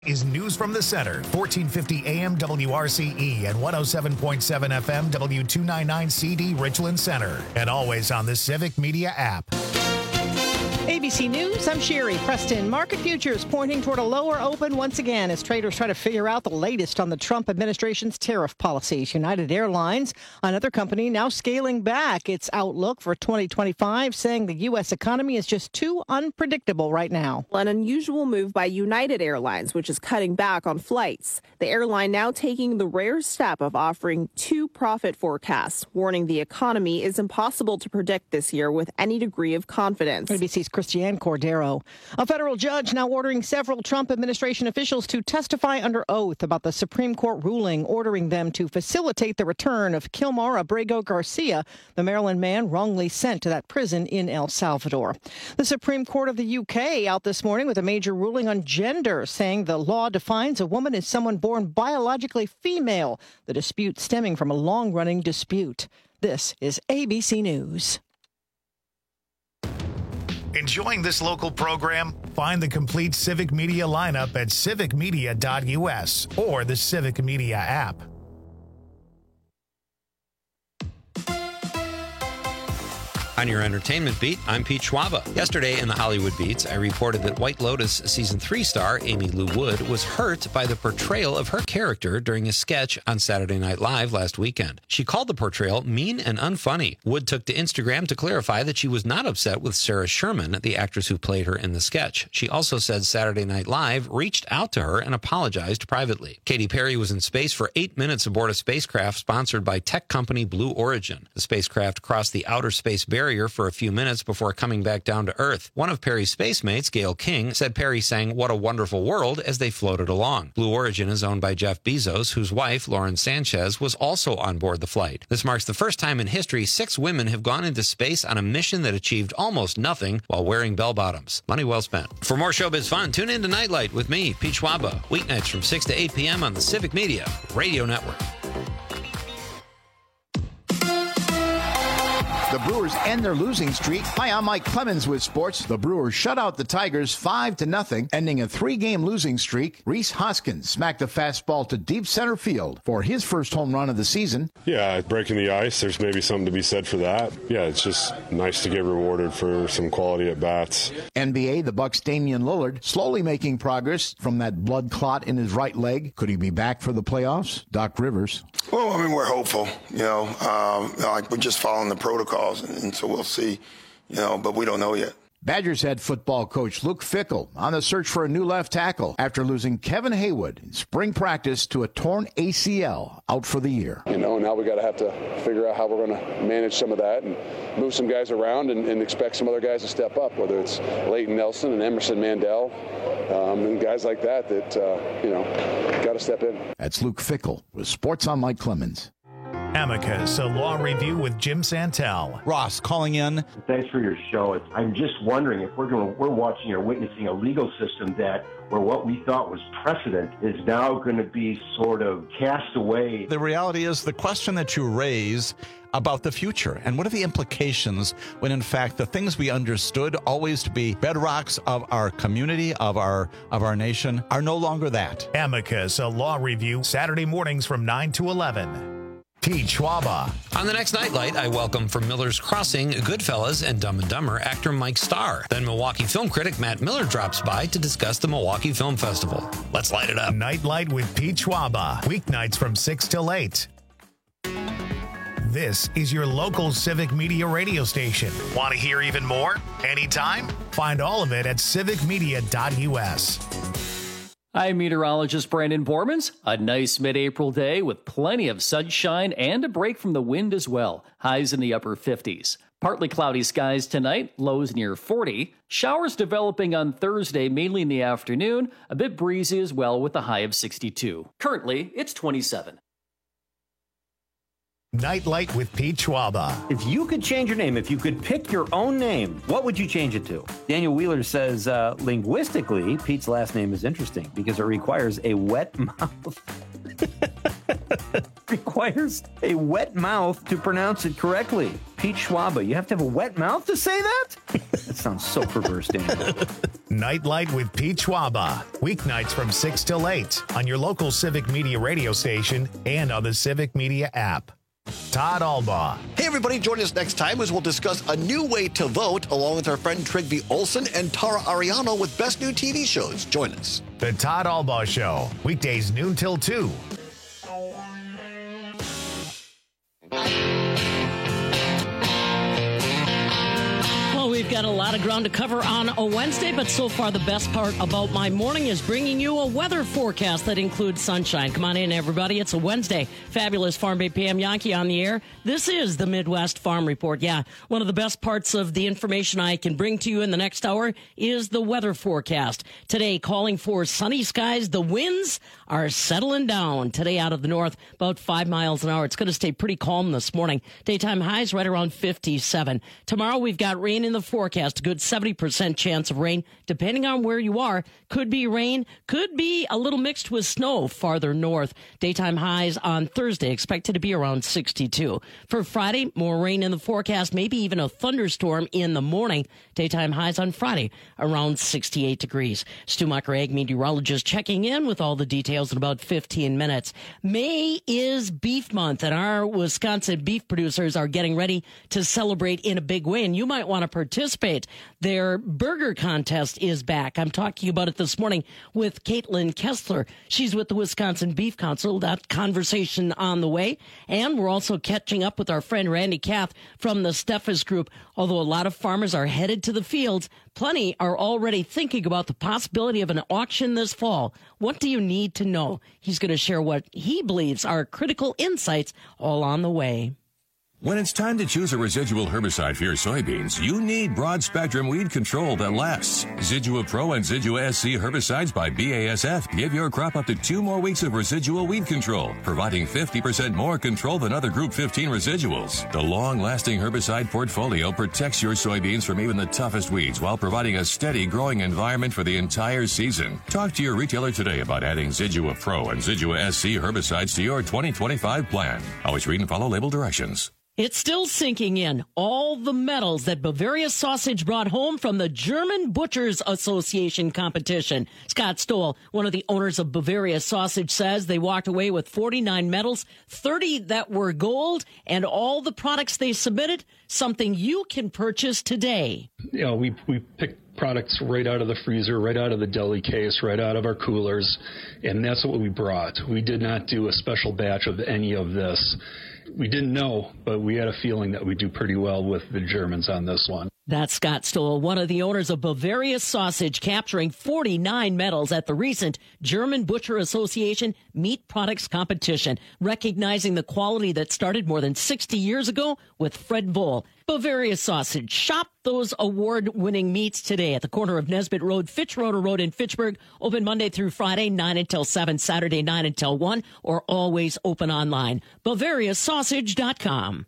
Is News from the Center, 1450 AM WRCE and 107.7 FM W299CD Richland Center, and always on the Civic Media app. ABC News, I'm Sherry Preston. Market futures pointing toward a lower open once again as traders try to figure out the latest on the Trump administration's tariff policies. United Airlines, another company, now scaling back its outlook for 2025, saying the U.S. economy is just too unpredictable right now. An unusual move by United Airlines, which is cutting back on flights. The airline now taking the rare step of offering two profit forecasts, warning the economy is impossible to predict this year with any degree of confidence. ABC's Christiane Cordero. A federal judge now ordering several Trump administration officials to testify under oath about the Supreme Court ruling ordering them to facilitate the return of Kilmar Abrego Garcia, the Maryland man wrongly sent to that prison in El Salvador. The Supreme Court of the UK out this morning with a major ruling on gender, saying the law defines a woman as someone born biologically female, the dispute stemming from a long-running dispute. This is ABC News. Enjoying this local program? Find the complete Civic Media lineup at civicmedia.us or the Civic Media app. On your entertainment beat, I'm Pete Schwaba. Yesterday in the Hollywood Beats, I reported that White Lotus Season 3 star Amy Lou Wood was hurt by the portrayal of her character during a sketch on Saturday Night Live last weekend. She called the portrayal mean and unfunny. Wood took to Instagram to clarify that she was not upset with Sarah Sherman, the actress who played her in the sketch. She also said Saturday Night Live reached out to her and apologized privately. Katy Perry was in space for 8 minutes aboard a spacecraft sponsored by tech company Blue Origin. The spacecraft crossed the outer space barrier for a few minutes before coming back down to Earth. One of Perry's spacemates, Gayle King, said Perry sang "What a Wonderful World" as they floated along. Blue Origin is owned by Jeff Bezos, whose wife, Lauren Sanchez, was also on board the flight. This marks the first time in history 6 women have gone into space on a mission that achieved almost nothing while wearing bell-bottoms. Money well spent. For more showbiz fun, tune in to Nightlight with me, Pete Schwaba, weeknights from 6 to 8 p.m. on the Civic Media Radio Network. The Brewers end their losing streak. Hi, I'm Mike Clemens with sports. The Brewers shut out the Tigers 5-0, ending a 3-game losing streak. Rhys Hoskins smacked a fastball to deep center field for his first home run of the season. Yeah, breaking the ice, there's maybe something to be said for that. Yeah, it's just nice to get rewarded for some quality at bats. NBA, the Bucks' Damian Lillard slowly making progress from that blood clot in his right leg. Could he be back for the playoffs? Doc Rivers. Well, I mean, we're hopeful, we're just following the protocols, and so we'll see, but we don't know yet. Badgers head football coach Luke Fickell on the search for a new left tackle after losing Kevin Haywood in spring practice to a torn ACL, out for the year. Now we got to have to figure out how we're going to manage some of that and move some guys around and expect some other guys to step up, whether it's Leighton Nelson and Emerson Mandel and guys like that got to step in. That's Luke Fickell with Sports on Mike Clemens. Amicus, a law review with Jim Santel. Ross calling in. Thanks for your show. I'm just wondering if we're watching or witnessing a legal system where what we thought was precedent is now going to be sort of cast away. The reality is the question that you raise about the future and what are the implications when in fact the things we understood always to be bedrocks of our community, of our nation, are no longer that. Amicus, a law review, Saturday mornings from 9 to 11. Pete Schwaba. On the next Nightlight, I welcome from Miller's Crossing, Goodfellas, and Dumb and Dumber actor Mike Starr. Then Milwaukee film critic Matt Miller drops by to discuss the Milwaukee Film Festival. Let's light it up. Nightlight with Pete Schwaba. Weeknights from 6 till 8. This is your local Civic Media radio station. Want to hear even more? Anytime? Find all of it at civicmedia.us. I'm meteorologist Brandon Bormans. A nice mid-April day with plenty of sunshine and a break from the wind as well. Highs in the upper 50s. Partly cloudy skies tonight, lows near 40. Showers developing on Thursday, mainly in the afternoon. A bit breezy as well with a high of 62. Currently, it's 27. Nightlight with Pete Schwaba. If you could change your name, if you could pick your own name, what would you change it to? Daniel Wheeler says, linguistically, Pete's last name is interesting because it requires a wet mouth. Requires a wet mouth to pronounce it correctly. Pete Schwaba. You have to have a wet mouth to say that? That sounds so perverse, Daniel. Nightlight with Pete Schwaba. Weeknights from 6 till 8 on your local Civic Media radio station and on the Civic Media app. Todd Albaugh. Hey, everybody, join us next time as we'll discuss a new way to vote along with our friend Trygve Olsen and Tara Ariano with Best New TV Shows. Join us. The Todd Albaugh Show. Weekdays noon till 2. We've got a lot of ground to cover on a Wednesday, but so far the best part about my morning is bringing you a weather forecast that includes sunshine. Come on in, everybody. It's a Wednesday. Fabulous Farm Bay PM Yankee on the air. This is the Midwest Farm Report. Yeah, one of the best parts of the information I can bring to you in the next hour is the weather forecast. Today, calling for sunny skies. The winds are settling down today out of the north, about 5 miles an hour. It's going to stay pretty calm this morning. Daytime highs right around 57. Tomorrow, we've got rain in the forecast, a good 70% chance of rain, depending on where you are. Could be rain, could be a little mixed with snow farther north. Daytime highs on Thursday expected to be around 62. For Friday, more rain in the forecast, maybe even a thunderstorm in the morning. Daytime highs on Friday around 68 degrees. Stu Macher, ag meteorologist, checking in with all the details in about 15 minutes. May is beef month, and our Wisconsin beef producers are getting ready to celebrate in a big way, and you might want to participate. Their burger contest is back. I'm talking about it this morning with Caitlin Kessler. She's with the Wisconsin Beef Council. That conversation on the way. And we're also catching up with our friend Randy Kath from the Steffes Group. Although a lot of farmers are headed to the fields, plenty are already thinking about the possibility of an auction this fall. What do you need to know? He's going to share what he believes are critical insights all on the way. When it's time to choose a residual herbicide for your soybeans, you need broad-spectrum weed control that lasts. Zidua Pro and Zidua SC herbicides by BASF give your crop up to 2 more weeks of residual weed control, providing 50% more control than other Group 15 residuals. The long-lasting herbicide portfolio protects your soybeans from even the toughest weeds while providing a steady growing environment for the entire season. Talk to your retailer today about adding Zidua Pro and Zidua SC herbicides to your 2025 plan. Always read and follow label directions. It's still sinking in. All the medals that Bavaria Sausage brought home from the German Butchers Association competition. Scott Stoll, one of the owners of Bavaria Sausage, says they walked away with 49 medals, 30 that were gold, and all the products they submitted, something you can purchase today. You know, we picked products right out of the freezer, right out of the deli case, right out of our coolers, and that's what we brought. We did not do a special batch of any of this. We didn't know, but we had a feeling that we'd do pretty well with the Germans on this one. That's Scott Stoll, one of the owners of Bavaria Sausage, capturing 49 medals at the recent German Butcher Association Meat Products Competition, recognizing the quality that started more than 60 years ago with Fred Voll. Bavaria Sausage. Shop those award-winning meats today at the corner of Nesbitt Road, Fitzroder Road in Fitchburg. Open Monday through Friday, 9 until 7, Saturday, 9 until 1, or always open online. BavariaSausage.com.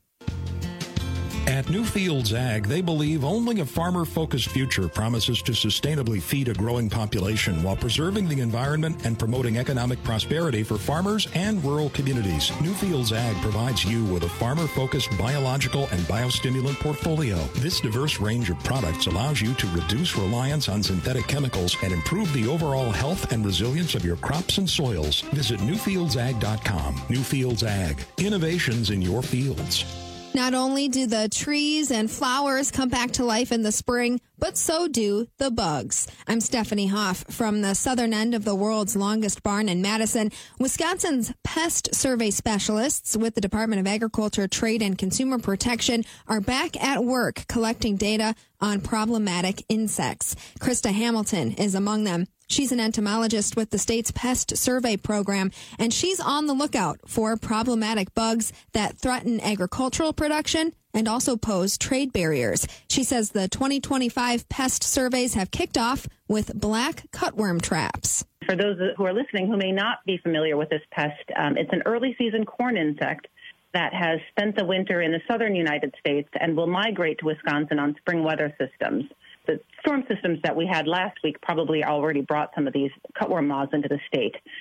At Newfields Ag, they believe only a farmer-focused future promises to sustainably feed a growing population while preserving the environment and promoting economic prosperity for farmers and rural communities. Newfields Ag provides you with a farmer-focused biological and biostimulant portfolio. This diverse range of products allows you to reduce reliance on synthetic chemicals and improve the overall health and resilience of your crops and soils. Visit NewfieldsAg.com. Newfields Ag. Innovations in your fields. Not only do the trees and flowers come back to life in the spring, but so do the bugs. I'm Stephanie Hoff from the southern end of the world's longest barn in Madison. Wisconsin's pest survey specialists with the Department of Agriculture, Trade, and Consumer Protection are back at work collecting data on problematic insects. Krista Hamilton is among them. She's an entomologist with the state's pest survey program, and she's on the lookout for problematic bugs that threaten agricultural production and also pose trade barriers. She says the 2025 pest surveys have kicked off with black cutworm traps. For those who are listening who may not be familiar with this pest, it's an early season corn insect that has spent the winter in the southern United States and will migrate to Wisconsin on spring weather systems. The storm systems that we had last week probably already brought some of these cutworm moths into the state.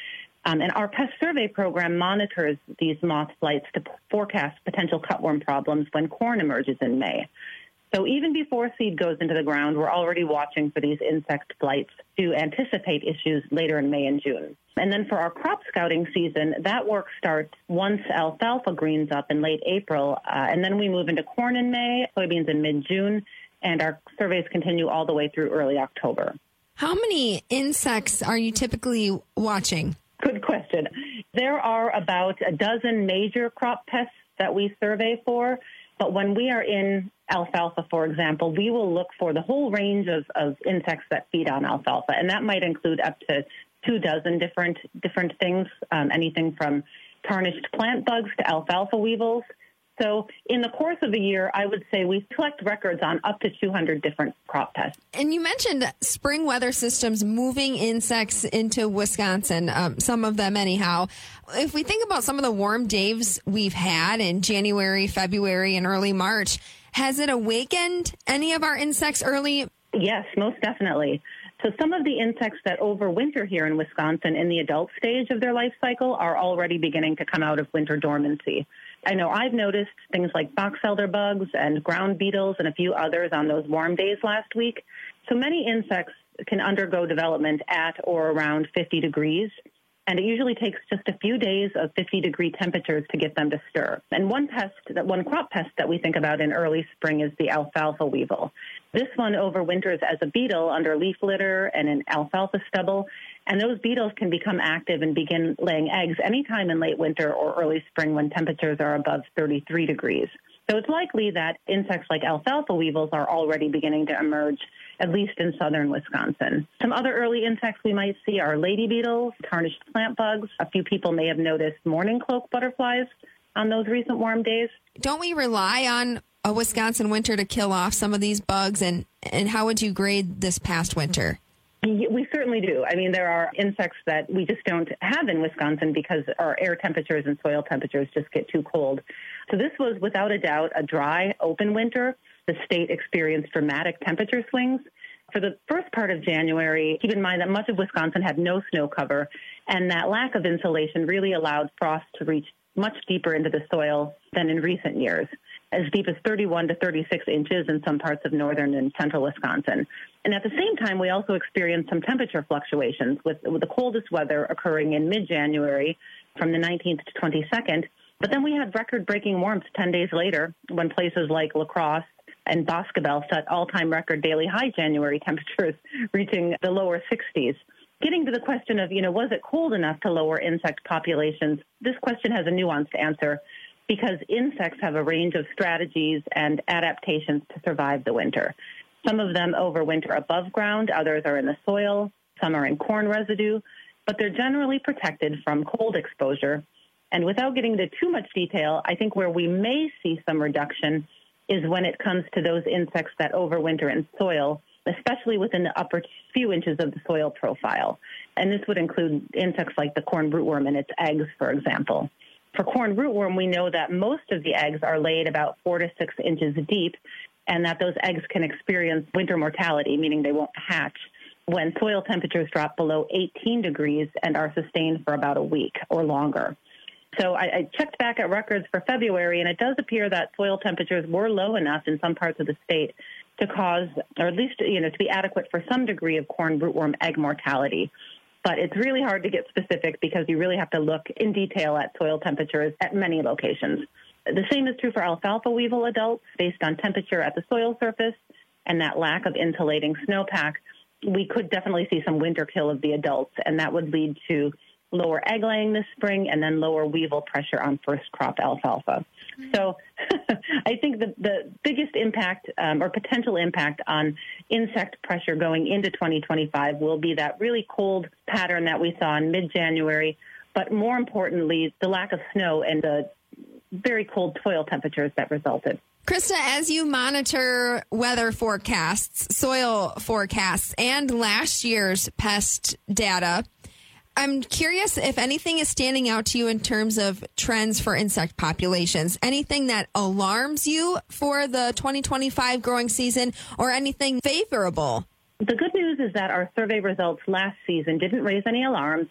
And our pest survey program monitors these moth flights to forecast potential cutworm problems when corn emerges in May. So even before seed goes into the ground, we're already watching for these insect flights to anticipate issues later in May and June. And then for our crop scouting season, that work starts once alfalfa greens up in late April, and then we move into corn in May, soybeans in mid-June, and our surveys continue all the way through early October. How many insects are you typically watching? Good question. There are about a dozen major crop pests that we survey for, but when we are in alfalfa, for example, we will look for the whole range of insects that feed on alfalfa, and that might include up to 24 different things, anything from tarnished plant bugs to alfalfa weevils. So in the course of a year, I would say we collect records on up to 200 different crop pests. And you mentioned spring weather systems moving insects into Wisconsin, some of them anyhow. If we think about some of the warm days we've had in January, February, and early March, has it awakened any of our insects early? Yes, most definitely. So some of the insects that overwinter here in Wisconsin in the adult stage of their life cycle are already beginning to come out of winter dormancy. I know I've noticed things like box elder bugs and ground beetles and a few others on those warm days last week. So many insects can undergo development at or around 50 degrees, and it usually takes just a few days of 50-degree temperatures to get them to stir. And one crop pest that we think about in early spring is the alfalfa weevil. This one overwinters as a beetle under leaf litter and in alfalfa stubble, and those beetles can become active and begin laying eggs anytime in late winter or early spring when temperatures are above 33 degrees. So it's likely that insects like alfalfa weevils are already beginning to emerge, at least in southern Wisconsin. Some other early insects we might see are lady beetles, tarnished plant bugs. A few people may have noticed morning cloak butterflies on those recent warm days. Don't we rely on a Wisconsin winter to kill off some of these bugs? And how would you grade this past winter? We certainly do. I mean, there are insects that we just don't have in Wisconsin because our air temperatures and soil temperatures just get too cold. So this was, without a doubt, a dry, open winter. The state experienced dramatic temperature swings. For the first part of January, keep in mind that much of Wisconsin had no snow cover, and that lack of insulation really allowed frost to reach much deeper into the soil than in recent years, as deep as 31 to 36 inches in some parts of northern and central Wisconsin. And at the same time, we also experienced some temperature fluctuations with the coldest weather occurring in mid-January from the 19th to 22nd. But then we had record-breaking warmth 10 days later when places like La Crosse and Boscobel set all-time record daily high January temperatures reaching the lower 60s. Getting to the question of, was it cold enough to lower insect populations? This question has a nuanced answer because insects have a range of strategies and adaptations to survive the winter. Some of them overwinter above ground, others are in the soil, some are in corn residue, but they're generally protected from cold exposure. And without getting into too much detail, I think where we may see some reduction is when it comes to those insects that overwinter in soil, especially within the upper few inches of the soil profile. And this would include insects like the corn rootworm and its eggs, for example. For corn rootworm, we know that most of the eggs are laid about 4 to 6 inches deep, and that those eggs can experience winter mortality, meaning they won't hatch, when soil temperatures drop below 18 degrees and are sustained for about a week or longer. So I checked back at records for February, and it does appear that soil temperatures were low enough in some parts of the state to cause, or at least, to be adequate for some degree of corn rootworm egg mortality. But it's really hard to get specific because you really have to look in detail at soil temperatures at many locations. The same is true for alfalfa weevil adults. Based on temperature at the soil surface and that lack of insulating snowpack, we could definitely see some winter kill of the adults, and that would lead to lower egg laying this spring and then lower weevil pressure on first crop alfalfa. So I think the biggest impact or potential impact on insect pressure going into 2025 will be that really cold pattern that we saw in mid-January, but more importantly, the lack of snow and the very cold soil temperatures that resulted. Krista, as you monitor weather forecasts, soil forecasts, and last year's pest data, I'm curious if anything is standing out to you in terms of trends for insect populations. Anything that alarms you for the 2025 growing season or anything favorable? The good news is that our survey results last season didn't raise any alarms.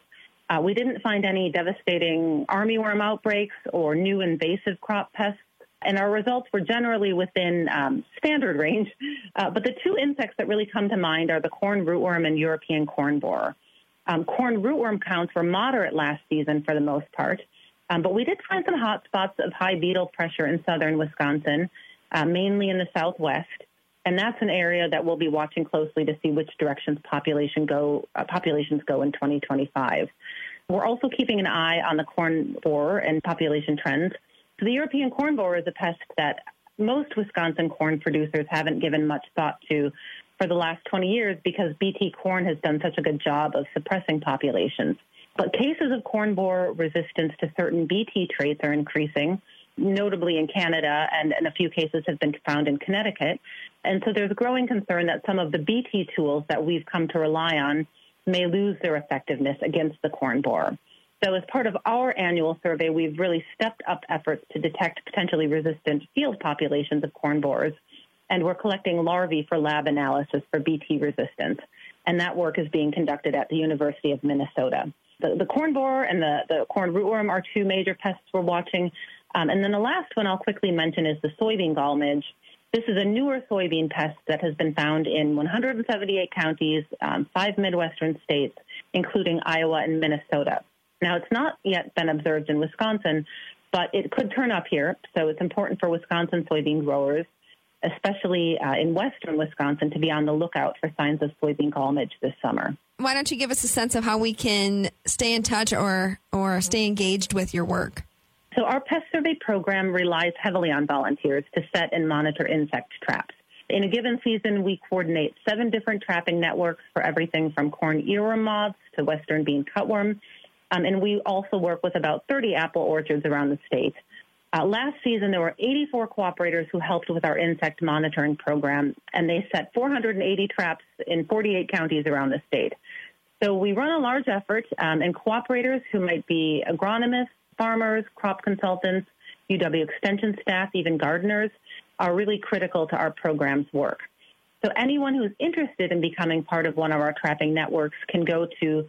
We didn't find any devastating armyworm outbreaks or new invasive crop pests, and our results were generally within standard range. But the two insects that really come to mind are the corn rootworm and European corn borer. Corn rootworm counts were moderate last season for the most part, but we did find some hot spots of high beetle pressure in southern Wisconsin, mainly in the southwest. And that's an area that we'll be watching closely to see which directions populations go in 2025. We're also keeping an eye on the corn borer and population trends. So the European corn borer is a pest that most Wisconsin corn producers haven't given much thought to for the last 20 years because BT corn has done such a good job of suppressing populations. But cases of corn borer resistance to certain BT traits are increasing, notably in Canada, and a few cases have been found in Connecticut. And so there's a growing concern that some of the BT tools that we've come to rely on may lose their effectiveness against the corn borer. So as part of our annual survey, we've really stepped up efforts to detect potentially resistant field populations of corn borers, and we're collecting larvae for lab analysis for BT resistance. And that work is being conducted at the University of Minnesota. The corn borer and the corn rootworm are two major pests we're watching. And then the last one I'll quickly mention is the soybean gall midge. This is a newer soybean pest that has been found in 178 counties, 5 Midwestern states, including Iowa and Minnesota. Now, it's not yet been observed in Wisconsin, but it could turn up here. So it's important for Wisconsin soybean growers, especially in western Wisconsin, to be on the lookout for signs of soybean gall midge this summer. Why don't you give us a sense of how we can stay in touch or stay engaged with your work? So our pest survey program relies heavily on volunteers to set and monitor insect traps. In a given season, we coordinate 7 different trapping networks for everything from corn earworm moths to western bean cutworm. And we also work with about 30 apple orchards around the state. Last season, there were 84 cooperators who helped with our insect monitoring program, and they set 480 traps in 48 counties around the state. So we run a large effort, and cooperators who might be agronomists, farmers, crop consultants, UW Extension staff, even gardeners, are really critical to our program's work. So anyone who's interested in becoming part of one of our trapping networks can go to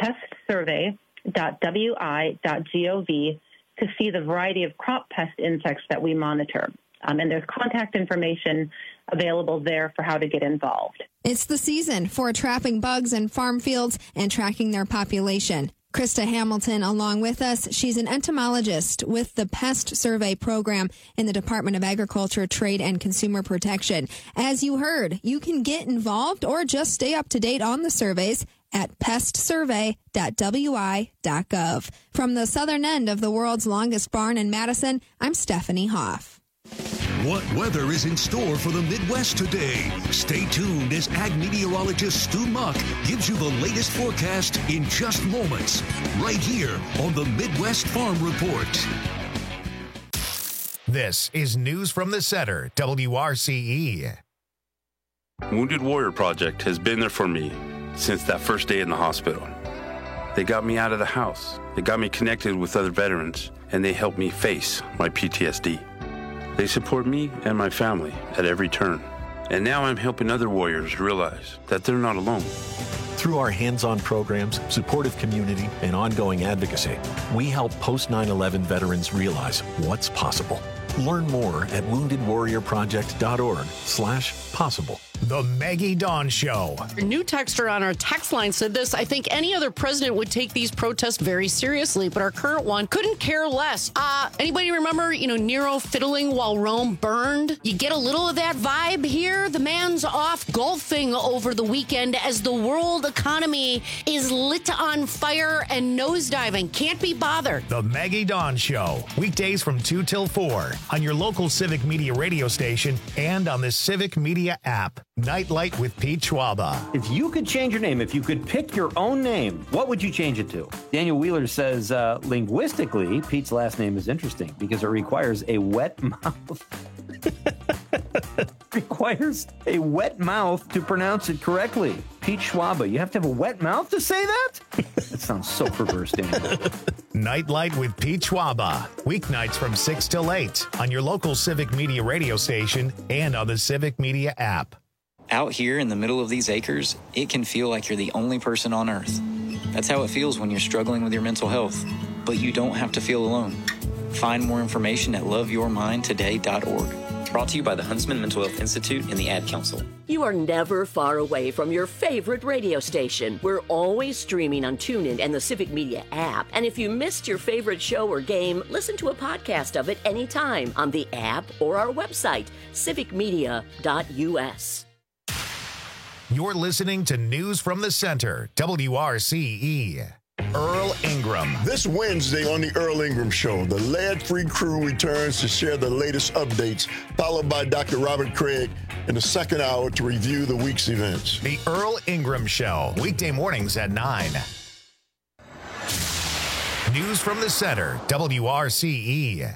pestsurvey.wi.gov to see the variety of crop pest insects that we monitor. And there's contact information available there for how to get involved. It's the season for trapping bugs in farm fields and tracking their population. Krista Hamilton along with us. She's an entomologist with the Pest Survey Program in the Department of Agriculture, Trade, and Consumer Protection. As you heard, you can get involved or just stay up to date on the surveys at pestsurvey.wi.gov. From the southern end of the world's longest barn in Madison, I'm Stephanie Hoff. What weather is in store for the Midwest today? Stay tuned as ag meteorologist Stu Muck gives you the latest forecast in just moments, right here on the Midwest Farm Report. This is News from the Center, WRCE. Wounded Warrior Project has been there for me since that first day in the hospital. They got me out of the house. They got me connected with other veterans, and they helped me face my PTSD. They support me and my family at every turn. And now I'm helping other warriors realize that they're not alone. Through our hands-on programs, supportive community, and ongoing advocacy, we help post-9/11 veterans realize what's possible. Learn more at woundedwarriorproject.org/possible. The Maggie Dawn Show. A new texter on our text line said this: I think any other president would take these protests very seriously, but our current one couldn't care less. Anybody remember, Nero fiddling while Rome burned? You get a little of that vibe here. The man's off golfing over the weekend as the world economy is lit on fire and nosediving. Can't be bothered. The Maggie Dawn Show. Weekdays from 2 till 4 on your local Civic Media radio station and on the Civic Media app. Nightlight with Pete Schwaba. If you could change your name, if you could pick your own name, what would you change it to? Daniel Wheeler says, linguistically, Pete's last name is interesting because it requires a wet mouth. Requires a wet mouth to pronounce it correctly. Pete Schwaba, you have to have a wet mouth to say that? That sounds so perverse, Daniel. Nightlight with Pete Schwaba. Weeknights from 6 till 8 on your local Civic Media radio station and on the Civic Media app. Out here in the middle of these acres, it can feel like you're the only person on Earth. That's how it feels when you're struggling with your mental health. But you don't have to feel alone. Find more information at loveyourmindtoday.org. Brought to you by the Huntsman Mental Health Institute and the Ad Council. You are never far away from your favorite radio station. We're always streaming on TuneIn and the Civic Media app. And if you missed your favorite show or game, listen to a podcast of it anytime on the app or our website, civicmedia.us. You're listening to News from the Center, WRCE. Earl Ingram. This Wednesday on the Earl Ingram Show, the lead-free crew returns to share the latest updates, followed by Dr. Robert Craig in the second hour to review the week's events. The Earl Ingram Show, weekday mornings at 9. News from the Center, WRCE.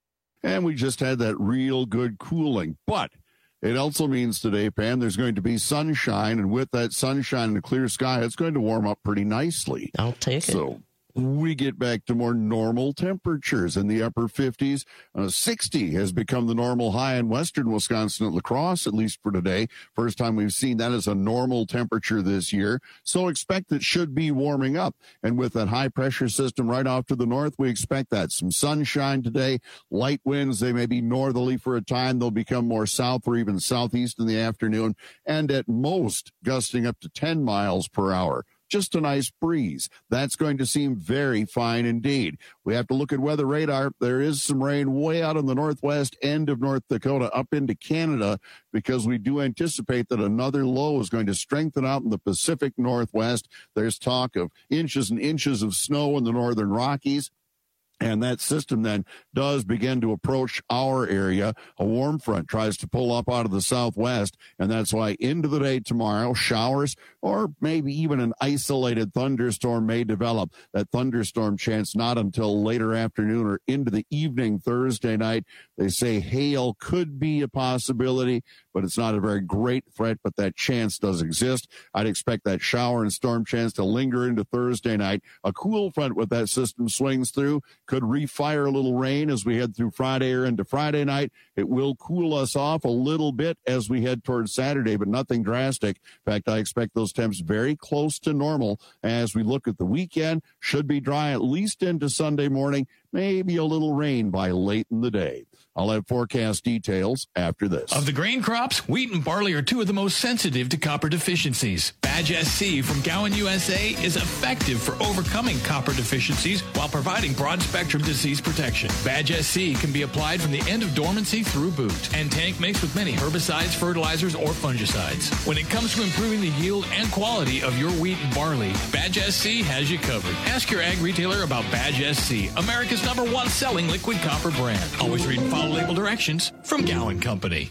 And we just had that real good cooling, but it also means today, Pam, there's going to be sunshine, and with that sunshine and the clear sky, it's going to warm up pretty nicely. I'll take it. So we get back to more normal temperatures in the upper 50s. 60 has become the normal high in western Wisconsin at La Crosse, at least for today. First time we've seen that as a normal temperature this year. So expect it should be warming up. And with that high pressure system right off to the north, we expect that. Some sunshine today, light winds. They may be northerly for a time. They'll become more south or even southeast in the afternoon. And at most, gusting up to 10 miles per hour. Just a nice breeze. That's going to seem very fine indeed. We have to look at weather radar. There is some rain way out on the northwest end of North Dakota up into Canada because we do anticipate that another low is going to strengthen out in the Pacific Northwest. There's talk of inches and inches of snow in the northern Rockies. And that system then does begin to approach our area. A warm front tries to pull up out of the southwest, and that's why into the day tomorrow, showers or maybe even an isolated thunderstorm may develop. That thunderstorm chance not until later afternoon or into the evening Thursday night. They say hail could be a possibility, but it's not a very great threat, but that chance does exist. I'd expect that shower and storm chance to linger into Thursday night. A cool front with that system swings through could refire a little rain as we head through Friday or into Friday night. It will cool us off a little bit as we head towards Saturday, but nothing drastic. In fact, I expect those temps very close to normal as we look at the weekend. Should be dry at least into Sunday morning, maybe a little rain by late in the day. I'll have forecast details after this. Of the grain crops, wheat and barley are two of the most sensitive to copper deficiencies. Badge SC from Gowan USA is effective for overcoming copper deficiencies while providing broad-spectrum disease protection. Badge SC can be applied from the end of dormancy through boot and tank mixed with many herbicides, fertilizers, or fungicides. When it comes to improving the yield and quality of your wheat and barley, Badge SC has you covered. Ask your ag retailer about Badge SC, America's #1 selling liquid copper brand. Always read and follow label directions from Gowan Company.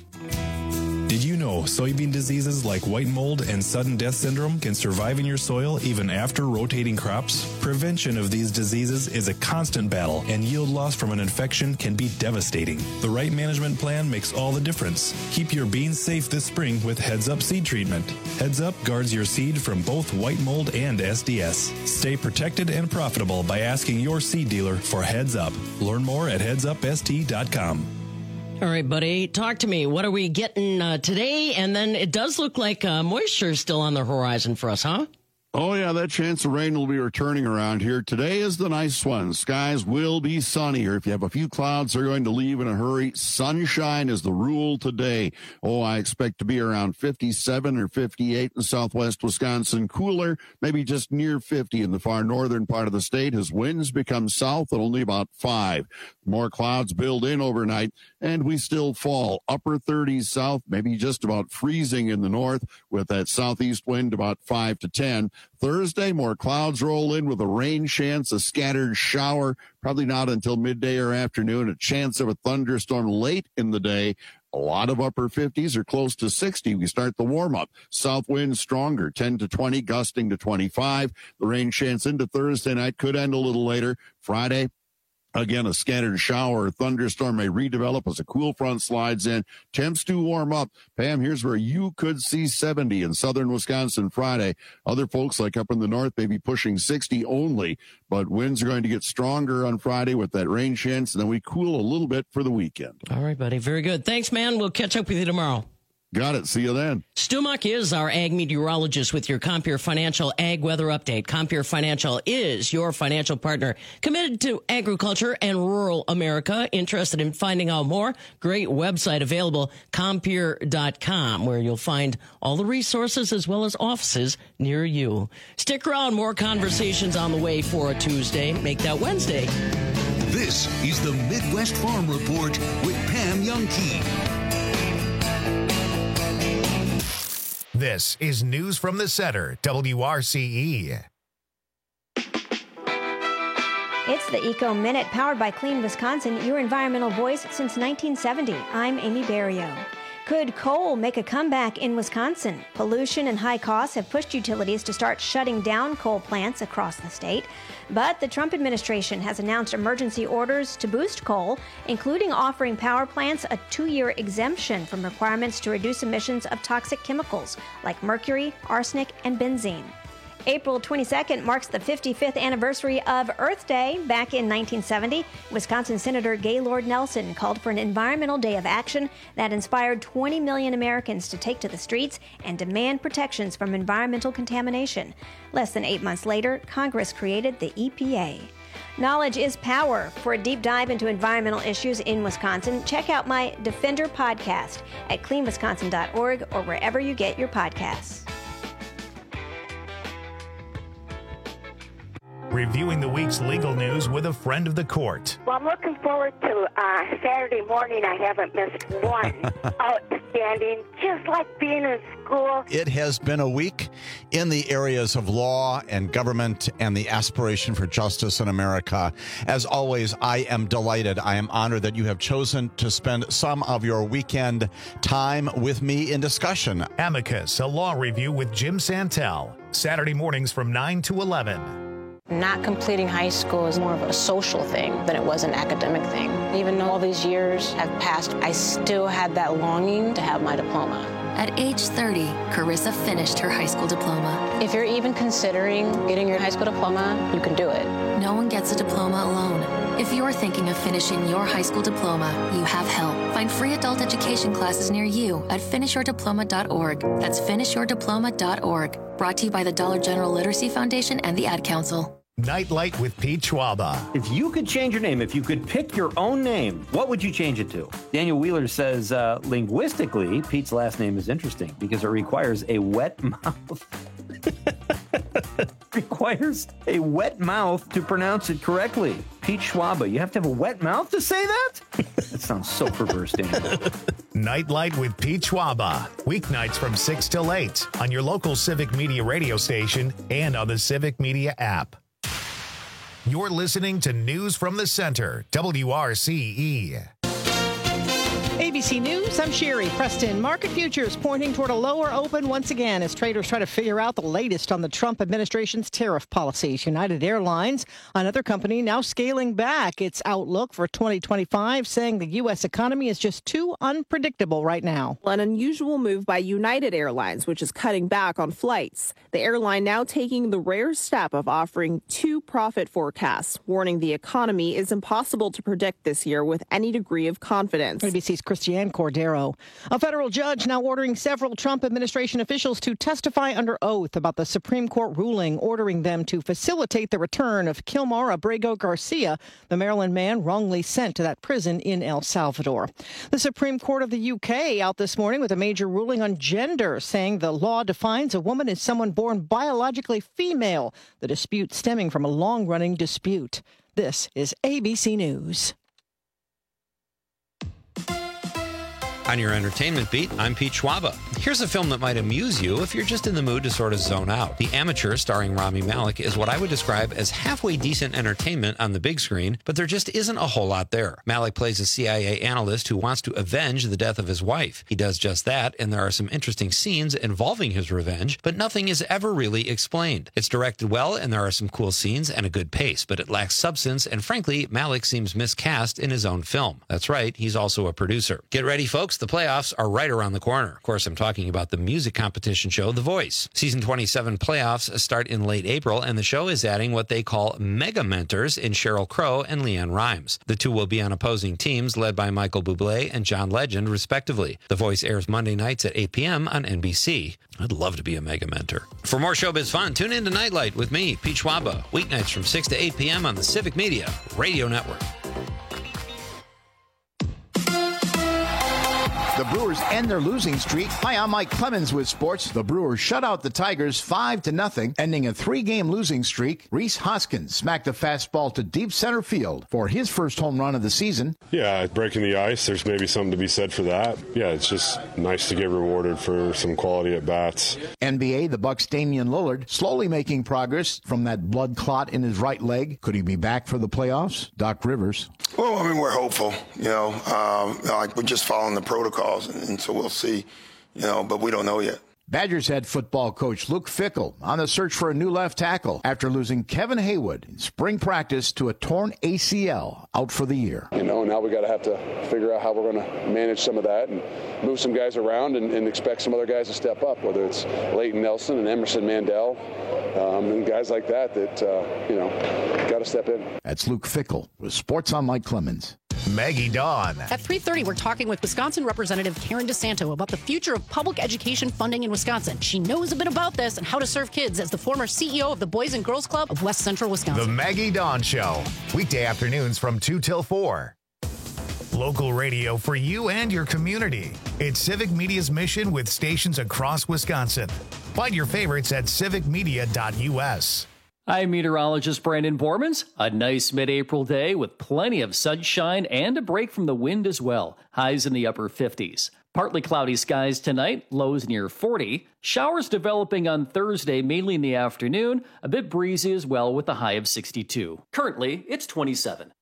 Did you know soybean diseases like white mold and sudden death syndrome can survive in your soil even after rotating crops? Prevention of these diseases is a constant battle, and yield loss from an infection can be devastating. The right management plan makes all the difference. Keep your beans safe this spring with Heads Up Seed Treatment. Heads Up guards your seed from both white mold and SDS. Stay protected and profitable by asking your seed dealer for Heads Up. Learn more at headsupst.com. All right, buddy, talk to me. What are we getting today? And then it does look like moisture is still on the horizon for us, huh? Oh, yeah, that chance of rain will be returning around here. Today is the nice one. Skies will be sunnier. If you have a few clouds, they're going to leave in a hurry. Sunshine is the rule today. Oh, I expect to be around 57 or 58 in southwest Wisconsin. Cooler, maybe just near 50 in the far northern part of the state as winds become south at only about 5. More clouds build in overnight, and we still fall. Upper 30s south, maybe just about freezing in the north with that southeast wind about 5 to 10. Thursday, more clouds roll in with a rain chance, a scattered shower, probably not until midday or afternoon, a chance of a thunderstorm late in the day. A lot of upper 50s or close to 60. We start the warm-up. South wind stronger, 10 to 20, gusting to 25. The rain chance into Thursday night could end a little later. Friday, again, a scattered shower or thunderstorm may redevelop as a cool front slides in. Temps do warm up. Pam, here's where you could see 70 in southern Wisconsin Friday. Other folks like up in the north may be pushing 60 only, but winds are going to get stronger on Friday with that rain chance, and then we cool a little bit for the weekend. All right, buddy. Very good. Thanks, man. We'll catch up with you tomorrow. Got it. See you then. Stu Muck is our ag meteorologist with your Compeer Financial Ag Weather Update. Compeer Financial is your financial partner committed to agriculture and rural America. Interested in finding out more? Great website available, Compeer.com, where you'll find all the resources as well as offices near you. Stick around. More conversations on the way for a Tuesday. Make that Wednesday. This is the Midwest Farm Report with Pam Youngkey. This is News from the Center, WRCE. It's the Eco Minute, powered by Clean Wisconsin, your environmental voice since 1970. I'm Amy Barrio. Could coal make a comeback in Wisconsin? Pollution and high costs have pushed utilities to start shutting down coal plants across the state. But the Trump administration has announced emergency orders to boost coal, including offering power plants a 2-year exemption from requirements to reduce emissions of toxic chemicals like mercury, arsenic, and benzene. April 22nd marks the 55th anniversary of Earth Day. Back in 1970, Wisconsin Senator Gaylord Nelson called for an environmental day of action that inspired 20 million Americans to take to the streets and demand protections from environmental contamination. Less than 8 months later, Congress created the EPA. Knowledge is power. For a deep dive into environmental issues in Wisconsin, check out my Defender podcast at cleanwisconsin.org or wherever you get your podcasts. Reviewing the week's legal news with a friend of the court. Well, I'm looking forward to Saturday morning. I haven't missed one. Outstanding, just like being in school. It has been a week in the areas of law and government and the aspiration for justice in America. As always, I am delighted. I am honored that you have chosen to spend some of your weekend time with me in discussion. Amicus, a law review with Jim Santel. Saturday mornings from 9 to 11. Not completing high school is more of a social thing than it was an academic thing. Even though all these years have passed, I still had that longing to have my diploma. At age 30, Carissa finished her high school diploma. If you're even considering getting your high school diploma, you can do it. No one gets a diploma alone. If you're thinking of finishing your high school diploma, you have help. Find free adult education classes near you at finishyourdiploma.org. That's finishyourdiploma.org. Brought to you by the Dollar General Literacy Foundation and the Ad Council. Nightlight with Pete Schwaba. If you could change your name, if you could pick your own name, what would you change it to? Daniel Wheeler says, linguistically, Pete's last name is interesting because it requires a wet mouth. Requires a wet mouth to pronounce it correctly. Pete Schwaba, you have to have a wet mouth to say that? That sounds so perverse, Daniel. Nightlight with Pete Schwaba. Weeknights from 6 till 8 on your local Civic Media radio station and on the Civic Media app. You're listening to News from the Center, WRCE. ABC News, I'm Sherry Preston. Market futures pointing toward a lower open once again as traders try to figure out the latest on the Trump administration's tariff policies. United Airlines, another company, now scaling back its outlook for 2025, saying the U.S. economy is just too unpredictable right now. An unusual move by United Airlines, which is cutting back on flights. The airline now taking the rare step of offering 2 profit forecasts, warning the economy is impossible to predict this year with any degree of confidence. ABC's Christiane Cordero. A federal judge now ordering several Trump administration officials to testify under oath about the Supreme Court ruling ordering them to facilitate the return of Kilmar Abrego Garcia, the Maryland man wrongly sent to that prison in El Salvador. The Supreme Court of the UK out this morning with a major ruling on gender, saying the law defines a woman as someone born biologically female, the dispute stemming from a long-running dispute. This is ABC News. On your entertainment beat, I'm Pete Schwaba. Here's a film that might amuse you if you're just in the mood to sort of zone out. The Amateur, starring Rami Malek, is what I would describe as halfway decent entertainment on the big screen, but there just isn't a whole lot there. Malek plays a CIA analyst who wants to avenge the death of his wife. He does just that, and there are some interesting scenes involving his revenge, but nothing is ever really explained. It's directed well, and there are some cool scenes and a good pace, but it lacks substance, and frankly, Malek seems miscast in his own film. That's right, he's also a producer. Get ready, folks. the playoffs are right around the corner. Of course, I'm talking about the music competition show, The Voice. Season 27 playoffs start in late April, and the show is adding what they call mega mentors in Sheryl Crow and LeAnn Rimes. The two will be on opposing teams led by Michael Bublé and John Legend, respectively. The Voice airs Monday nights at 8 p.m. on NBC. I'd love to be a mega mentor. For more showbiz fun, tune in to Nightlight with me, Pete Schwaba, weeknights from 6 to 8 p.m. on the Civic Media Radio Network. The Brewers end their losing streak. Hi, I'm Mike Clemens with sports. The Brewers shut out the Tigers 5-0, ending a 3-game losing streak. Rhys Hoskins smacked a fastball to deep center field for his first home run of the season. Yeah, breaking the ice, there's maybe something to be said for that. Yeah, it's just nice to get rewarded for some quality at bats. NBA, the Bucks' Damian Lillard slowly making progress from that blood clot in his right leg. Could he be back for the playoffs? Doc Rivers. Well, I mean, we're hopeful, like we're just following the protocols, and so we'll see, but we don't know yet. Badgers head football coach Luke Fickell on the search for a new left tackle after losing Kevin Haywood in spring practice to a torn ACL, out for the year. Now we got to have to figure out how we're going to manage some of that and move some guys around and expect some other guys to step up, whether it's Leighton Nelson and Emerson Mandel and guys like that got to step in. That's Luke Fickell with Sports on Mike Clemens. Maggie Dawn. At 3:30, we're talking with Wisconsin Representative Karen DeSanto about the future of public education funding in Wisconsin. She knows a bit about this and how to serve kids as the former CEO of the Boys and Girls Club of West Central Wisconsin. The Maggie Dawn Show. Weekday afternoons from 2 till 4. Local radio for you and your community. It's Civic Media's mission with stations across Wisconsin. Find your favorites at civicmedia.us. I'm meteorologist Brandon Bormans. A nice mid-April day with plenty of sunshine and a break from the wind as well. Highs in the upper 50s. Partly cloudy skies tonight, lows near 40. Showers developing on Thursday, mainly in the afternoon. A bit breezy as well with a high of 62. Currently, it's 27.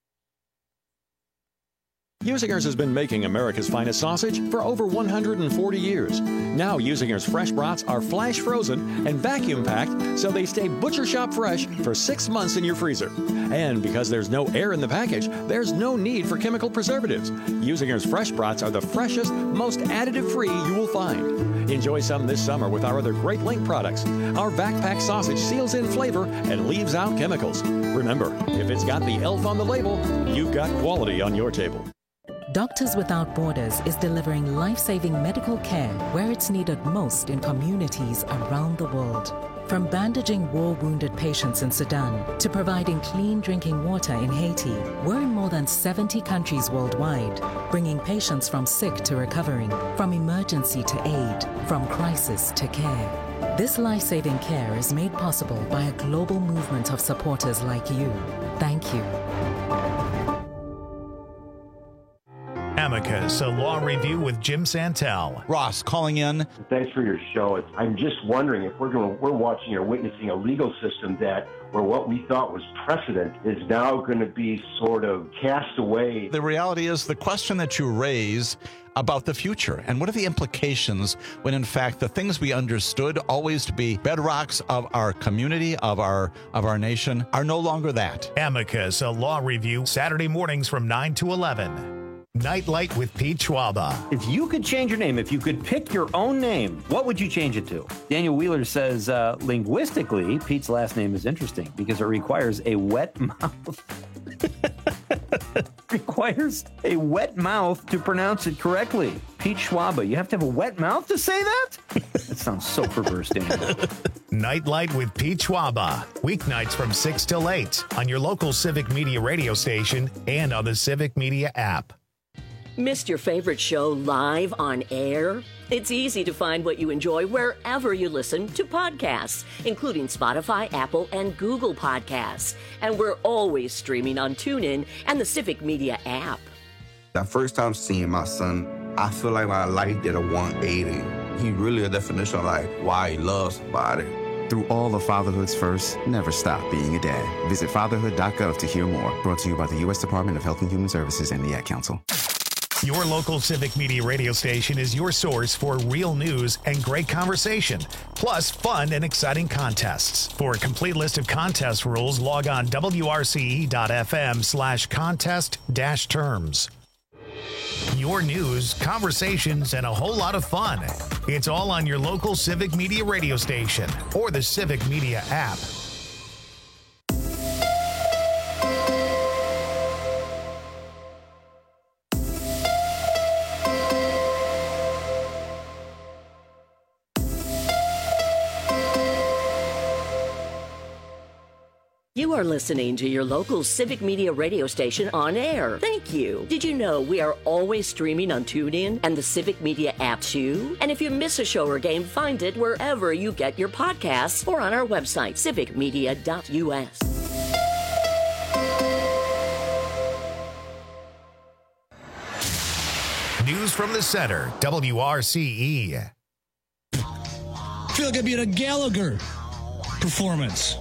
Usinger's has been making America's finest sausage for over 140 years. Now Usinger's fresh brats are flash frozen and vacuum packed so they stay butcher shop fresh for 6 months in your freezer. And because there's no air in the package, there's no need for chemical preservatives. Usinger's fresh brats are the freshest, most additive-free you will find. Enjoy some this summer with our other great Link products. Our vac-packed sausage seals in flavor and leaves out chemicals. Remember, if it's got the ELF on the label, you've got quality on your table. Doctors Without Borders is delivering life-saving medical care where it's needed most in communities around the world. From bandaging war-wounded patients in Sudan to providing clean drinking water in Haiti, we're in more than 70 countries worldwide, bringing patients from sick to recovering, from emergency to aid, from crisis to care. This life-saving care is made possible by a global movement of supporters like you. Thank you. Amicus, a law review with Jim Santel. Ross calling in. Thanks for your show. I'm just wondering if we're watching or witnessing a legal system where what we thought was precedent is now going to be sort of cast away. The reality is the question that you raise about the future and what are the implications when in fact the things we understood always to be bedrocks of our community, of our nation, are no longer that. Amicus, a law review, Saturday mornings from 9 to 11. Nightlight with Pete Schwaba. If you could change your name, if you could pick your own name, what would you change it to? Daniel Wheeler says, linguistically, Pete's last name is interesting because it requires a wet mouth. Requires a wet mouth to pronounce it correctly. Pete Schwaba, you have to have a wet mouth to say that? That sounds so perverse, Daniel. Nightlight with Pete Schwaba. Weeknights from 6 till 8 on your local Civic Media radio station and on the Civic Media app. Missed your favorite show live on air? It's easy to find what you enjoy wherever you listen to podcasts, including Spotify, Apple, and Google Podcasts. And we're always streaming on TuneIn and the Civic Media app. That first time seeing my son, I feel like my life did a 180. He really a definition of like why he loves somebody. Through all the fatherhoods first, never stop being a dad. Visit fatherhood.gov to hear more. Brought to you by the U.S. Department of Health and Human Services and the Ad Council. Your local Civic Media radio station is your source for real news and great conversation, plus fun and exciting contests. For a complete list of contest rules, log on wrce.fm/contest-terms. your news, conversations, and a whole lot of fun. It's all on your local Civic Media radio station or the Civic Media app. You are listening to your local Civic Media radio station on air. Thank you. Did you know we are always streaming on TuneIn and the Civic Media app too? And if you miss a show or game, find it wherever you get your podcasts or on our website, civicmedia.us. News from the center, WRCE. I feel like I'd be at a Gallagher performance.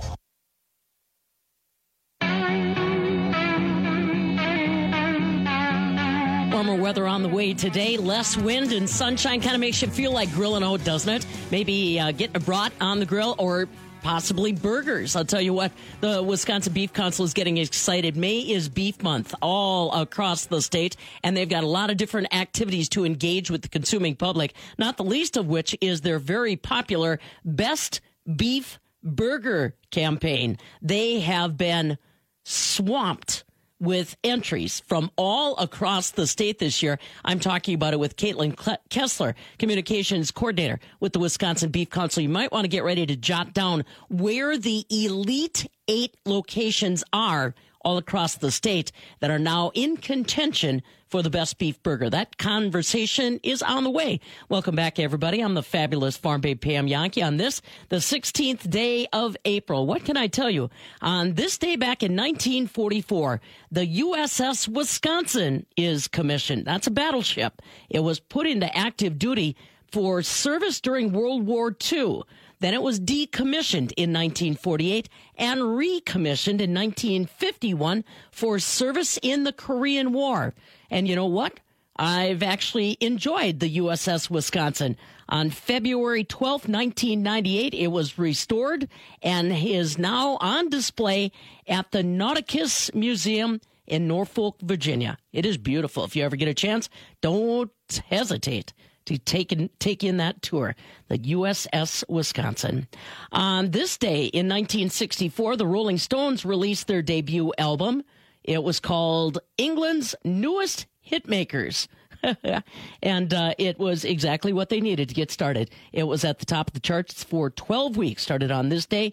Warmer weather on the way today. Less wind and sunshine kind of makes you feel like grilling out, doesn't it? Maybe getting a brat on the grill or possibly burgers. I'll tell you what, the Wisconsin Beef Council is getting excited. May is Beef Month all across the state, and they've got a lot of different activities to engage with the consuming public, not the least of which is their very popular Best Beef Burger campaign. They have been swamped with entries from all across the state this year. I'm talking about it with Caitlin Kessler, communications coordinator with the Wisconsin Beef Council. You might want to get ready to jot down where the Elite 8 locations are all across the state that are now in contention for the best beef burger. That conversation is on the way. Welcome back, everybody. I'm the fabulous Farm Babe Pam Yankee on this, the 16th day of April. What can I tell you? On this day back in 1944, the USS Wisconsin is commissioned. That's a battleship. It was put into active duty for service during World War II. Then it was decommissioned in 1948 and recommissioned in 1951 for service in the Korean War. And you know what? I've actually enjoyed the USS Wisconsin. On February 12th, 1998, it was restored and is now on display at the Nauticus Museum in Norfolk, Virginia. It is beautiful. If you ever get a chance, don't hesitate to take in that tour, the USS Wisconsin. On this day in 1964, the Rolling Stones released their debut album. It was called England's Newest Hitmakers. And it was exactly what they needed to get started. It was at the top of the charts for 12 weeks, started on this day,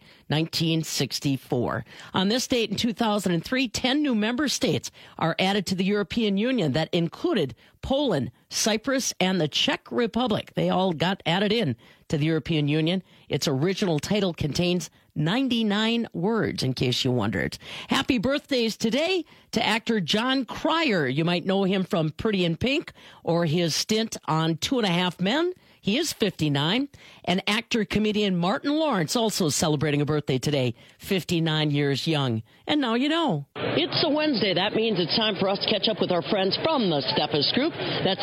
1964. On this date in 2003, 10 new member states are added to the European Union. That included Poland, Cyprus, and the Czech Republic. They all got added in to the European Union. Its original title contains 99 words, in case you wondered. Happy birthdays today to actor John Cryer. You might know him from Pretty in Pink or his stint on 2.5 Men. He is 59. And actor-comedian Martin Lawrence also celebrating a birthday today, 59 years young. And now you know. It's a Wednesday. That means it's time for us to catch up with our friends from the Steffes Group. That's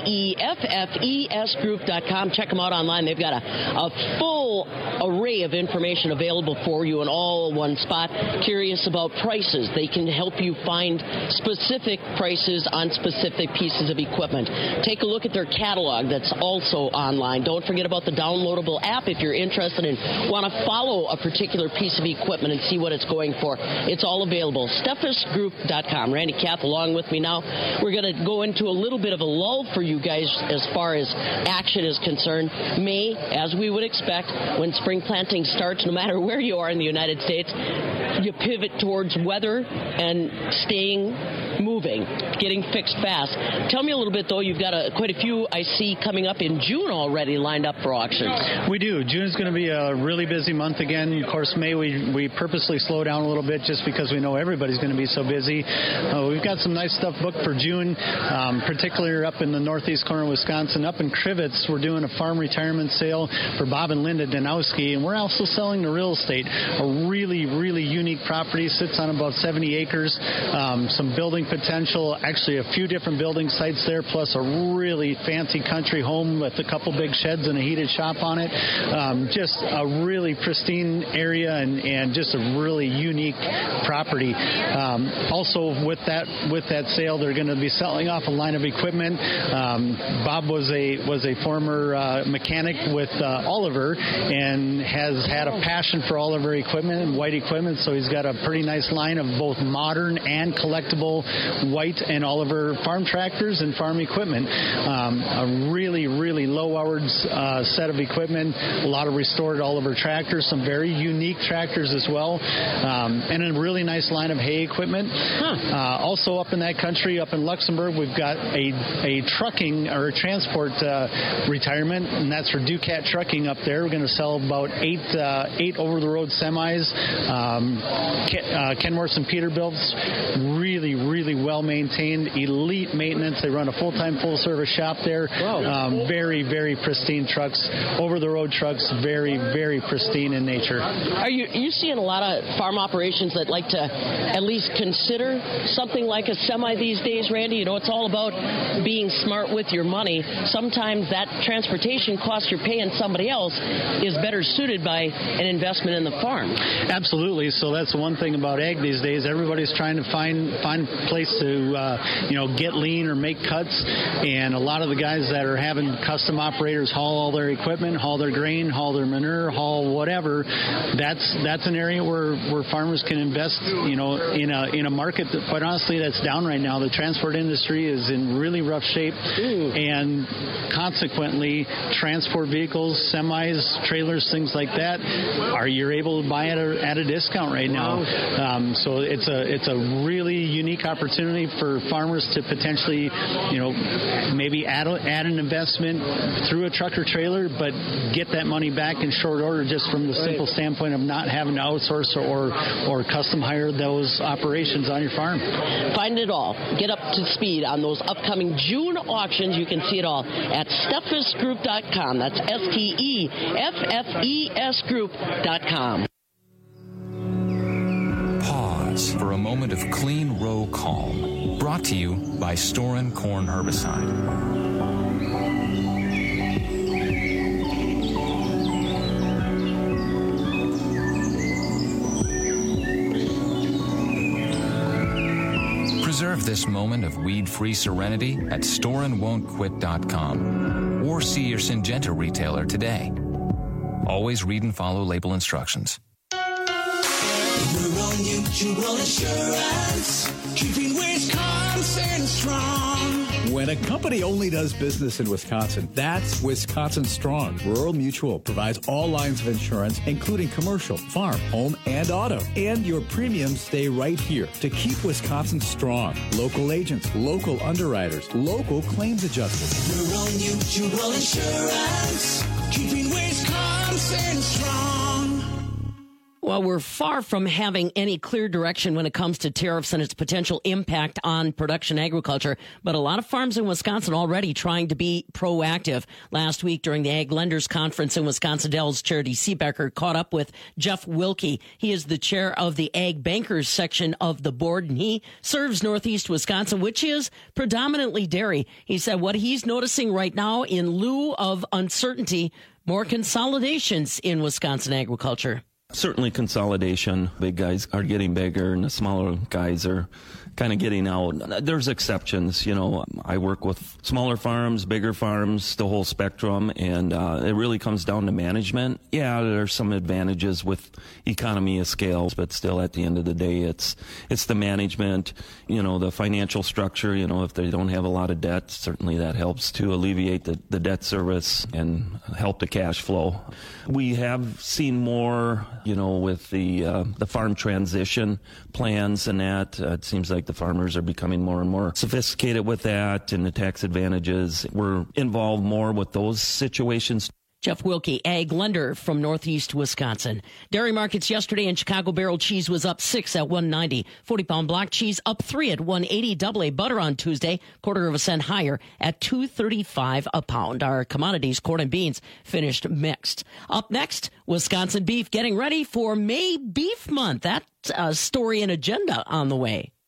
STEFFES Group.com. Check them out online. They've got a full array of information available for you in all one spot. Curious about prices? They can help you find specific prices on specific pieces of equipment. Take a look at their catalog that's also online. Don't forget about the downloadable app if you're interested and want to follow a particular piece of equipment and see what it's going for. It's all available. SteffesGroup.com. Randy Kath along with me now. We're going to go into a little bit of a lull for you guys as far as action is concerned. May, as we would expect, when spring planting starts, no matter where you are in the United States, you pivot towards weather and staying moving, getting fixed fast. Tell me a little bit, though. You've got quite a few, I see, coming up in June already lined up for auctions. We do. June is going to be a really busy month again. Of course, May, we purposely slow down a little bit just because we know everybody's going to be so busy. We've got some nice stuff booked for June, particularly up in the northeast corner of Wisconsin. Up in Crivitz, we're doing a farm retirement sale for Bob and Linda Danowski, and we're also selling the real estate. A really, really unique property, sits on about 70 acres, some building potential, actually a few different building sites there, plus a really fancy country home with a couple big sheds and a heated shop on it. Just a really pristine area and just a really unique property. Also, with that sale, they're going to be selling off a line of equipment. Bob was a former mechanic with Oliver and has had a passion for Oliver equipment and white equipment, so he's got a pretty nice line of both modern and collectible White and Oliver farm tractors and farm equipment. A really, really low-hours set of equipment, a lot of restored Oliver tractors, some very unique tractors as well, and a really nice line of hay equipment. Also up in that country, up in Luxembourg, we've got a trucking or a transport retirement, and that's for Ducat Trucking up there. We're going to sell about eight over-the-road semis. Kenworths and Peterbilt's, really, really well-maintained, elite maintenance. They run a full-time, full-service shop there. Very, very pristine trucks, over-the-road trucks, very, very pristine in nature. Are you seeing a lot of farm operations that like to at least consider something like a semi these days, Randy? You know, it's all about being smart with your money. Sometimes that transportation cost you're paying somebody else is better suited by an investment in the farm. Absolutely. So that's one thing about ag these days. Everybody's trying to find a place to get lean or make cuts, and a lot of the guys that are having custom operators haul all their equipment, haul their grain, haul their manure, haul whatever. That's an area where farmers can invest, in a market that, quite honestly, that's down right now. The transport industry is in really rough shape, and consequently, transport vehicles, semis, trailers, things like that, you're able to buy at a discount right now. So it's a really unique opportunity for farmers to potentially, maybe add an investment through a truck or trailer, but get that money back in short order just from the simple standpoint of not having to outsource or custom hire those operations on your farm. Find it all. Get up to speed on those upcoming June auctions. You can see it all at steffesgroup.com. That's STEFFES Group.com. Pause for a moment of clean row calm. Brought to you by Storen Corn Herbicide. Preserve this moment of weed-free serenity at storeandwon'tquit.com or see your Syngenta retailer today. Always read and follow label instructions. Rural Mutual Insurance, keeping Wisconsin strong. When a company only does business in Wisconsin, that's Wisconsin Strong. Rural Mutual provides all lines of insurance, including commercial, farm, home, and auto. And your premiums stay right here to keep Wisconsin strong. Local agents, local underwriters, local claims adjusters. Rural Mutual Insurance, keeping Wisconsin strong. Well, we're far from having any clear direction when it comes to tariffs and its potential impact on production agriculture, but a lot of farms in Wisconsin already trying to be proactive. Last week during the Ag Lenders Conference in Wisconsin Dells, Charity Seebecker caught up with Jeff Wilkie. He is the chair of the Ag Bankers section of the board, and he serves Northeast Wisconsin, which is predominantly dairy. He said what he's noticing right now, in lieu of uncertainty, more consolidations in Wisconsin agriculture. Certainly consolidation. Big guys are getting bigger and the smaller guys are kind of getting out. There's exceptions. I work with smaller farms, bigger farms, the whole spectrum, and it really comes down to management. Yeah, there's some advantages with economy of scale, but still at the end of the day, it's the management, the financial structure. If they don't have a lot of debt, certainly that helps to alleviate the debt service and help the cash flow. We have seen more, with the farm transition plans and that. It seems like the farmers are becoming more and more sophisticated with that and the tax advantages. We're involved more with those situations. Jeff Wilkie, ag lender from Northeast Wisconsin. Dairy markets yesterday in Chicago barrel cheese was up 6 at $1.90. 40-pound block cheese up 3 at $1.80. Double A butter on Tuesday, 1/4 cent higher at $2.35 a pound. Our commodities, corn and beans, finished mixed. Up next, Wisconsin beef getting ready for May Beef Month. That's a story and agenda on the way.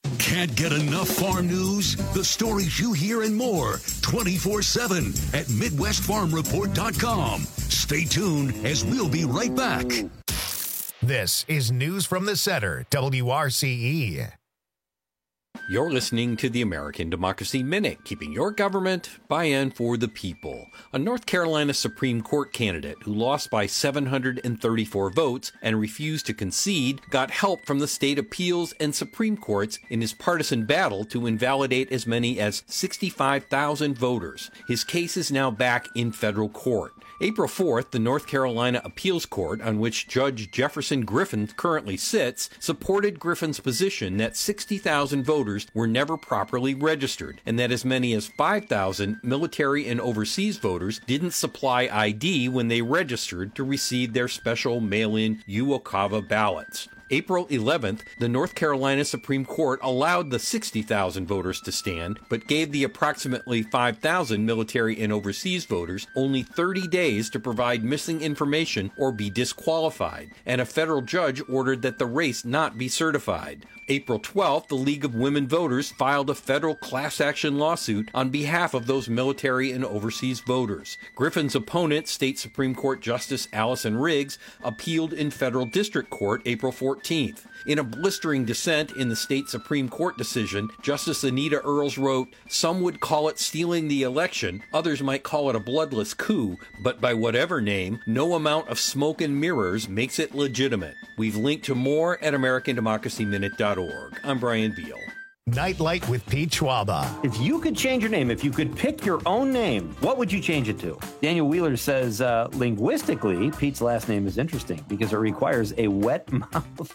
Can't get enough farm news? The stories you hear and more 24/7 at MidwestFarmReport.com. Stay tuned as we'll be right back. This is News from the Center, WRCE. You're listening to the American Democracy Minute, keeping your government by and for the people. A North Carolina Supreme Court candidate who lost by 734 votes and refused to concede got help from the state appeals and Supreme Courts in his partisan battle to invalidate as many as 65,000 voters. His case is now back in federal court. April 4th, the North Carolina Appeals Court, on which Judge Jefferson Griffin currently sits, supported Griffin's position that 60,000 voters were never properly registered, and that as many as 5,000 military and overseas voters didn't supply ID when they registered to receive their special mail-in UOCAVA ballots. April 11th, the North Carolina Supreme Court allowed the 60,000 voters to stand, but gave the approximately 5,000 military and overseas voters only 30 days to provide missing information or be disqualified, and a federal judge ordered that the race not be certified. April 12th, the League of Women Voters filed a federal class action lawsuit on behalf of those military and overseas voters. Griffin's opponent, State Supreme Court Justice Allison Riggs, appealed in federal district court April 14th. In a blistering dissent in the state Supreme Court decision, Justice Anita Earls wrote, "Some would call it stealing the election, others might call it a bloodless coup, but by whatever name, no amount of smoke and mirrors makes it legitimate." We've linked to more at AmericanDemocracyMinute.org. I'm Brian Beal. Nightlight with Pete Schwaba. If you could change your name, if you could pick your own name, what would you change it to? Daniel Wheeler says, linguistically, Pete's last name is interesting because it requires a wet mouth.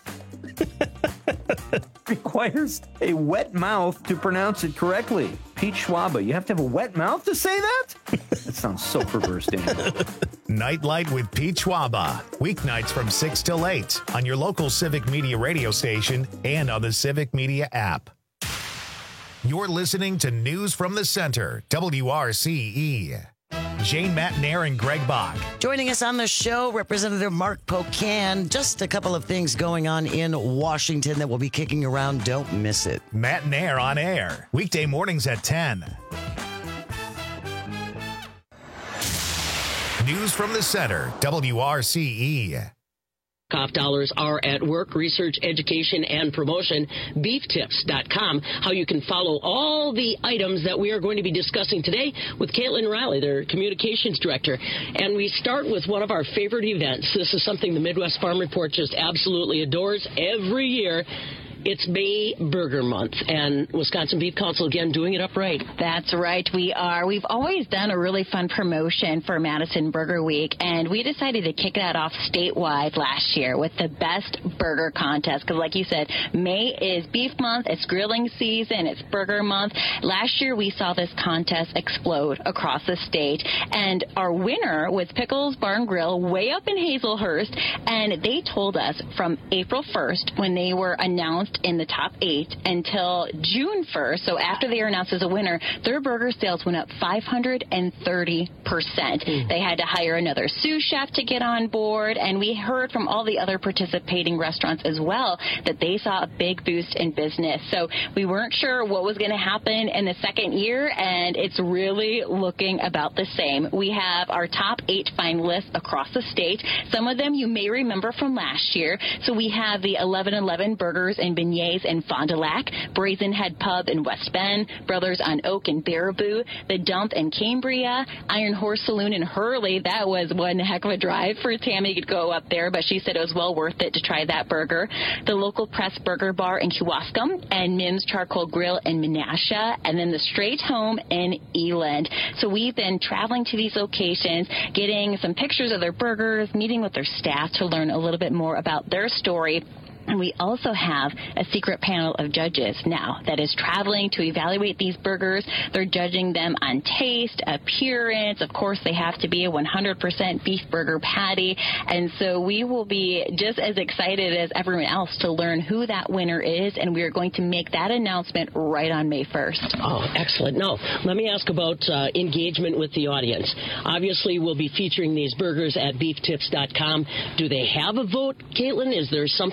Requires a wet mouth to pronounce it correctly. Pete Schwaba, you have to have a wet mouth to say that? That sounds so perverse, Daniel. Nightlight with Pete Schwaba. Weeknights from 6 till 8 on your local Civic Media radio station and on the Civic Media app. You're listening to News from the Center, WRCE. Jane Matnair and Greg Bach. Joining us on the show, Representative Mark Pocan. Just a couple of things going on in Washington that will be kicking around. Don't miss it. Matnair on air. Weekday mornings at 10. News from the Center, WRCE. Cough dollars are at work. Research, education, and promotion. BeefTips.com. How you can follow all the items that we are going to be discussing today with Caitlin Riley, their communications director. And we start with one of our favorite events. This is something the Midwest Farm Report just absolutely adores every year. It's May Burger Month, and Wisconsin Beef Council, again, doing it up right. That's right, we are. We've always done a really fun promotion for Madison Burger Week, and we decided to kick that off statewide last year with the Best Burger Contest, because like you said, May is Beef Month, it's grilling season, it's Burger Month. Last year, we saw this contest explode across the state, and our winner was Pickles Bar and Grill way up in Hazelhurst, and they told us from April 1st, when they were announced in the top 8 until June 1st, so after they were announced as a winner, their burger sales went up 530%. They had to hire another sous chef to get on board, and we heard from all the other participating restaurants as well that they saw a big boost in business. So we weren't sure what was going to happen in the second year, and it's really looking about the same. We have our top 8 finalists across the state. Some of them you may remember from last year. So we have the 1111 Burgers and Beignets in Fond du Lac, Brazen Head Pub in West Bend, Brothers on Oak in Baraboo, The Dump in Cambria, Iron Horse Saloon in Hurley. That was one heck of a drive for Tammy to go up there, but she said it was well worth it to try that burger. The Local Press Burger Bar in Kewaskum, and Mim's Charcoal Grill in Menasha, and then the Straight Home in Eland. So we've been traveling to these locations, getting some pictures of their burgers, meeting with their staff to learn a little bit more about their story. And we also have a secret panel of judges now that is traveling to evaluate these burgers. They're judging them on taste, appearance. Of course, they have to be a 100% beef burger patty. And so we will be just as excited as everyone else to learn who that winner is. And we are going to make that announcement right on May 1st. Oh, excellent. Now, let me ask about engagement with the audience. Obviously, we'll be featuring these burgers at BeefTips.com. Do they have a vote, Caitlin? Is there something that's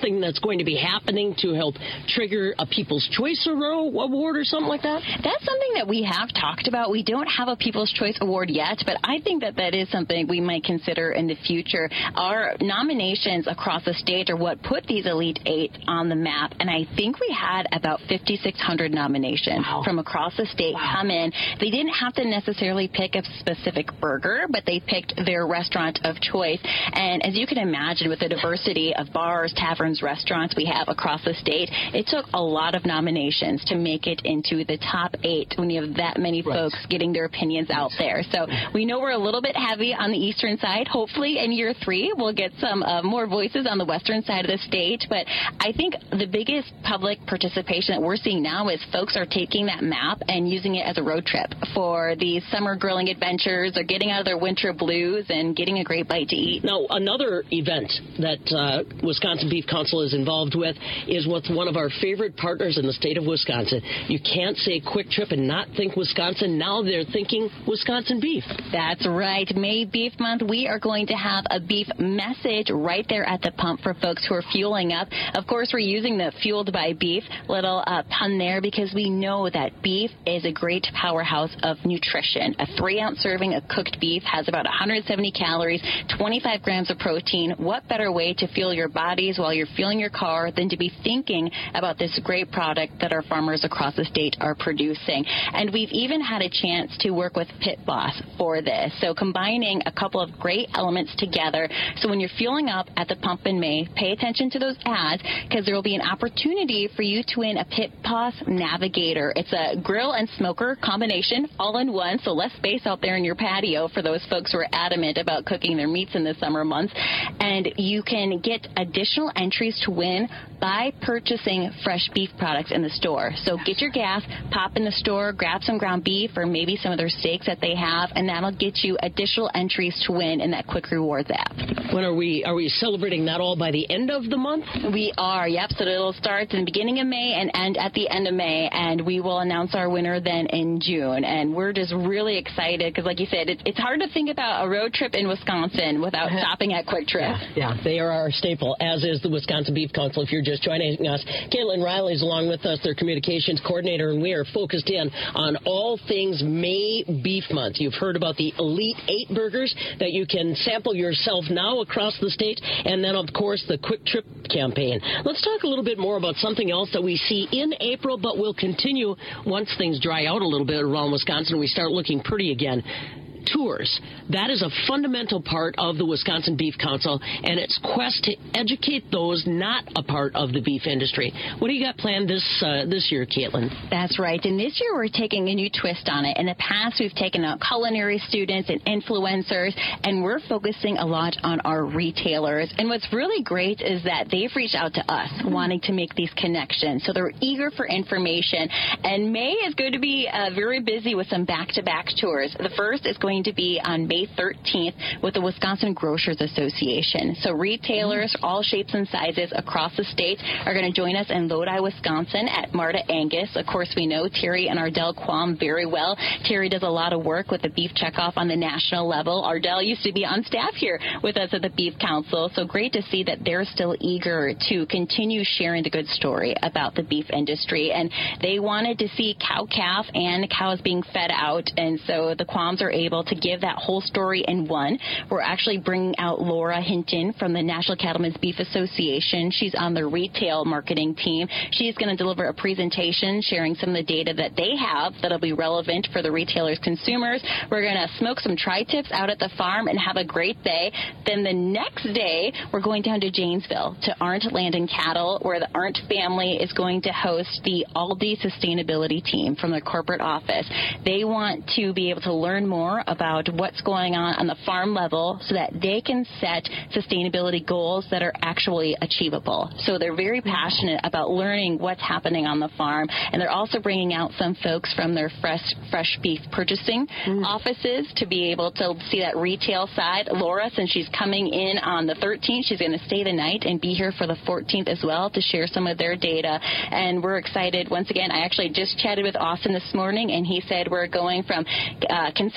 going to be happening to help trigger a People's Choice Award or something like that? That's something that we have talked about. We don't have a People's Choice Award yet, but I think that is something we might consider in the future. Our nominations across the state are what put these Elite Eight on the map, and I think we had about 5,600 nominations from across the state come in. They didn't have to necessarily pick a specific burger, but they picked their restaurant of choice. And as you can imagine, with the diversity of bars, taverns, restaurants we have across the state, it took a lot of nominations to make it into the top 8 when you have that many folks getting their opinions out there. So we know we're a little bit heavy on the eastern side. Hopefully in year 3, we'll get some more voices on the western side of the state. But I think the biggest public participation that we're seeing now is folks are taking that map and using it as a road trip for these summer grilling adventures or getting out of their winter blues and getting a great bite to eat. Now, another event that Wisconsin Beef Council is involved with is with one of our favorite partners in the state of Wisconsin. You can't say Quick Trip and not think Wisconsin. Now they're thinking Wisconsin beef. That's right. May Beef Month, we are going to have a beef message right there at the pump for folks who are fueling up. Of course, we're using the Fueled by Beef little pun there because we know that beef is a great powerhouse of nutrition. A 3-ounce serving of cooked beef has about 170 calories, 25 grams of protein. What better way to fuel your bodies while you're fueling your car than to be thinking about this great product that our farmers across the state are producing? And we've even had a chance to work with Pit Boss for this. So combining a couple of great elements together. So when you're fueling up at the pump in May, pay attention to those ads because there will be an opportunity for you to win a Pit Boss Navigator. It's a grill and smoker combination all in one, so less space out there in your patio for those folks who are adamant about cooking their meats in the summer months. And you can get additional entries to win by purchasing fresh beef products in the store. So get your gas, pop in the store, grab some ground beef or maybe some of their steaks that they have, and that'll get you additional entries to win in that Quick Rewards app. When are we celebrating that all by the end of the month? We are, yep. So it'll start in the beginning of May and end at the end of May, and we will announce our winner then in June. And we're just really excited because, like you said, it's hard to think about a road trip in Wisconsin without stopping at Quick Trip. Yeah, they are our staple, as is the Wisconsin Beef Council. If you're just joining us, Caitlin Riley's along with us, their communications coordinator, and we are focused in on all things May Beef Month. You've heard about the Elite 8 burgers that you can sample yourself now across the state, and then, of course, the Quick Trip campaign. Let's talk a little bit more about something else that we see in April, but will continue once things dry out a little bit around Wisconsin and we start looking pretty again. Tours. That is a fundamental part of the Wisconsin Beef Council and its quest to educate those not a part of the beef industry. What do you got planned this year, Caitlin? That's right. And this year we're taking a new twist on it. In the past, we've taken out culinary students and influencers, and we're focusing a lot on our retailers. And what's really great is that they've reached out to us wanting to make these connections. So they're eager for information. And May is going to be very busy with some back-to-back tours. The first is going to be on May 13th with the Wisconsin Grocers Association. So retailers, all shapes and sizes across the state, are going to join us in Lodi, Wisconsin at Marta Angus. Of course, we know Terry and Ardell Quam very well. Terry does a lot of work with the Beef Checkoff on the national level. Ardell used to be on staff here with us at the Beef Council. So great to see that they're still eager to continue sharing the good story about the beef industry. And they wanted to see cow-calf and cows being fed out. And so the Quams are able to give that whole story in one. We're actually bringing out Laura Hinton from the National Cattlemen's Beef Association. She's on the retail marketing team. She's going to deliver a presentation sharing some of the data that they have that'll be relevant for the retailers' consumers. We're going to smoke some tri-tips out at the farm and have a great day. Then the next day, we're going down to Janesville to Arndt Land and Cattle, where the Arndt family is going to host the Aldi Sustainability Team from their corporate office. They want to be able to learn more about what's going on the farm level so that they can set sustainability goals that are actually achievable. So they're very passionate about learning what's happening on the farm, and they're also bringing out some folks from their fresh beef purchasing offices to be able to see that retail side. Laura, since she's coming in on the 13th, she's going to stay the night and be here for the 14th as well to share some of their data, and we're excited. Once again, I actually just chatted with Austin this morning, and he said we're going from conception to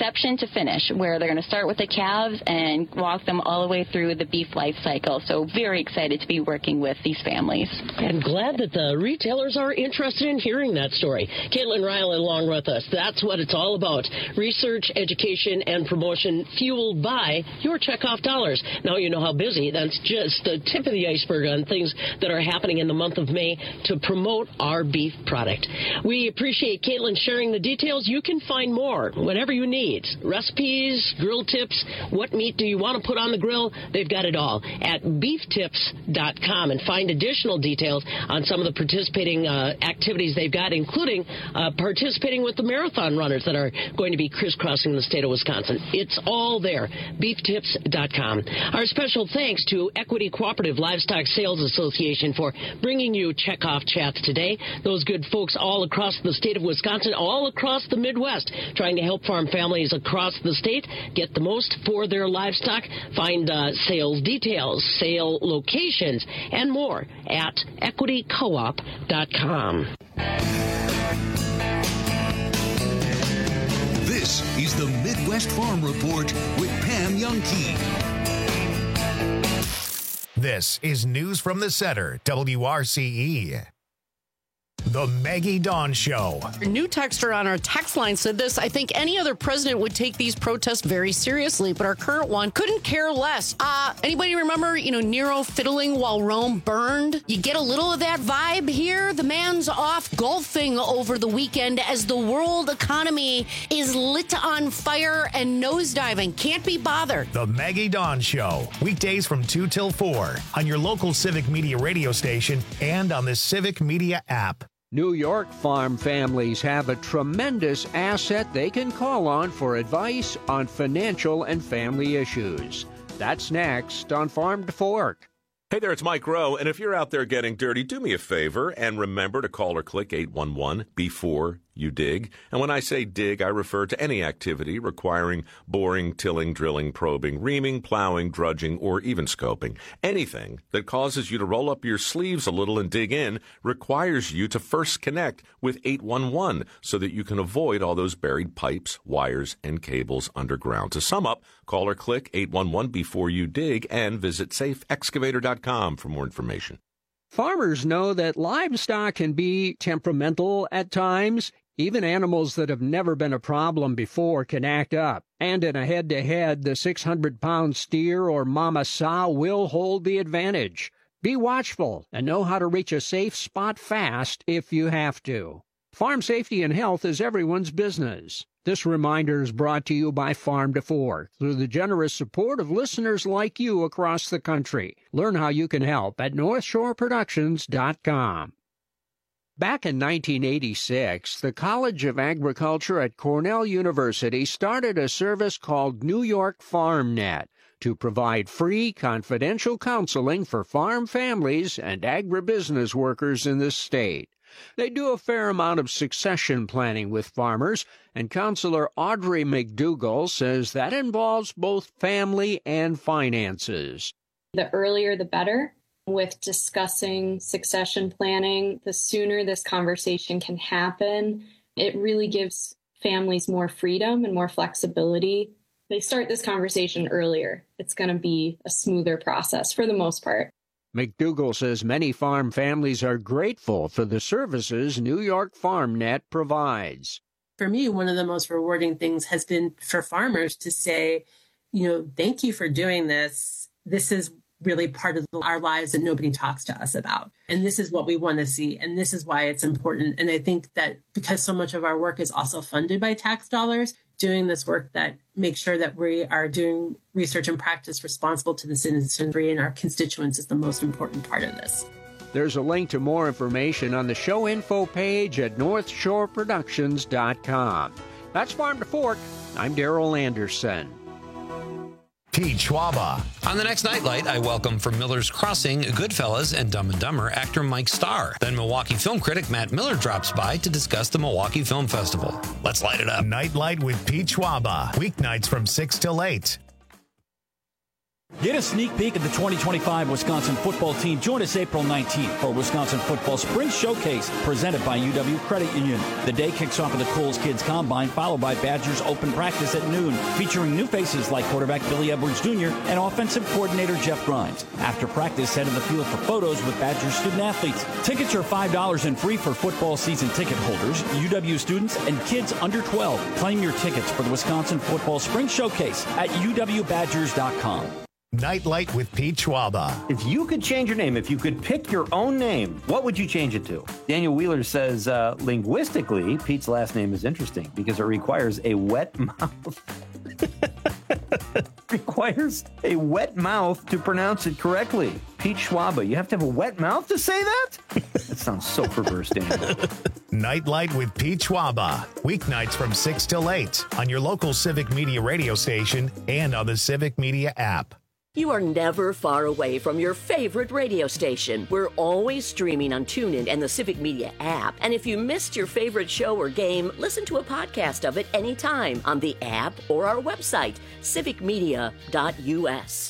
to finish, where they're going to start with the calves and walk them all the way through the beef life cycle. So very excited to be working with these families. And glad that the retailers are interested in hearing that story. Caitlin Riley along with us. That's what it's all about. Research, education, and promotion fueled by your checkoff dollars. Now you know how busy. That's just the tip of the iceberg on things that are happening in the month of May to promote our beef product. We appreciate Caitlin sharing the details. You can find more, whatever you need. Recipes, grill tips, what meat do you want to put on the grill? They've got it all at beeftips.com, and find additional details on some of the participating activities they've got, including participating with the marathon runners that are going to be crisscrossing the state of Wisconsin. It's all there, beeftips.com. Our special thanks to Equity Cooperative Livestock Sales Association for bringing you Checkoff Chats today. Those good folks all across the state of Wisconsin, all across the Midwest, trying to help farm families across the state get the most for their livestock. Find sales details, sale locations, and more at equitycoop.com. This is the Midwest Farm Report with Pam Youngkey. This is News from the Center, WRCE. The Maggie Dawn Show. A new texter on our text line said this: I think any other president would take these protests very seriously, but our current one couldn't care less. Anybody remember, Nero fiddling while Rome burned? You get a little of that vibe here. The man's off golfing over the weekend as the world economy is lit on fire and nosediving. Can't be bothered. The Maggie Dawn Show. Weekdays from 2 till 4 on your local Civic Media radio station and on the Civic Media app. New York farm families have a tremendous asset they can call on for advice on financial and family issues. That's next on Farm to Fork. Hey there, it's Mike Rowe, and if you're out there getting dirty, do me a favor and remember to call or click 811 before you dig. And when I say dig, I refer to any activity requiring boring, tilling, drilling, probing, reaming, plowing, drudging, or even scoping. Anything that causes you to roll up your sleeves a little and dig in requires you to first connect with 811 so that you can avoid all those buried pipes, wires, and cables underground. To sum up, call or click 811 before you dig and visit safeexcavator.com for more information. Farmers know that livestock can be temperamental at times. Even animals that have never been a problem before can act up. And in a head-to-head, the 600-pound steer or mama sow will hold the advantage. Be watchful and know how to reach a safe spot fast if you have to. Farm safety and health is everyone's business. This reminder is brought to you by Farm to Fork through the generous support of listeners like you across the country. Learn how you can help at NorthshoreProductions.com. Back in 1986, the College of Agriculture at Cornell University started a service called New York FarmNet to provide free, confidential counseling for farm families and agribusiness workers in the state. They do a fair amount of succession planning with farmers, and Counselor Audrey McDougall says that involves both family and finances. The earlier, the better. With discussing succession planning, the sooner this conversation can happen, it really gives families more freedom and more flexibility. They start this conversation earlier. It's going to be a smoother process for the most part. McDougall says many farm families are grateful for the services New York FarmNet provides. For me, one of the most rewarding things has been for farmers to say, thank you for doing this. This is really part of our lives that nobody talks to us about. And this is what we want to see. And this is why it's important. And I think that because so much of our work is also funded by tax dollars, doing this work that makes sure that we are doing research and practice responsible to the citizenry and our constituents is the most important part of this. There's a link to more information on the show info page at NorthshoreProductions.com. That's Farm to Fork. I'm Darrell Anderson. Pete Schwaba. On the next Nightlight, I welcome from Miller's Crossing, Goodfellas, and Dumb and Dumber actor Mike Starr. Then Milwaukee film critic Matt Miller drops by to discuss the Milwaukee Film Festival. Let's light it up. Nightlight with Pete Schwaba. Weeknights from 6 till 8. Get a sneak peek at the 2025 Wisconsin football team. Join us April 19th for Wisconsin Football Spring Showcase presented by UW Credit Union. The day kicks off with the Coles Kids Combine, followed by Badgers Open Practice at noon, featuring new faces like quarterback Billy Edwards Jr. and offensive coordinator Jeff Grimes. After practice, head to the field for photos with Badgers student athletes. Tickets are $5 and free for football season ticket holders, UW students, and kids under 12. Claim your tickets for the Wisconsin Football Spring Showcase at uwbadgers.com. Nightlight with Pete Schwaba. If you could change your name, if you could pick your own name, what would you change it to? Daniel Wheeler says, linguistically, Pete's last name is interesting because it requires a wet mouth. Requires a wet mouth to pronounce it correctly. Pete Schwaba, you have to have a wet mouth to say that? That sounds so perverse, Daniel. Nightlight with Pete Schwaba. Weeknights from 6 till 8 on your local Civic Media radio station and on the Civic Media app. You are never far away from your favorite radio station. We're always streaming on TuneIn and the Civic Media app. And if you missed your favorite show or game, listen to a podcast of it anytime on the app or our website, civicmedia.us.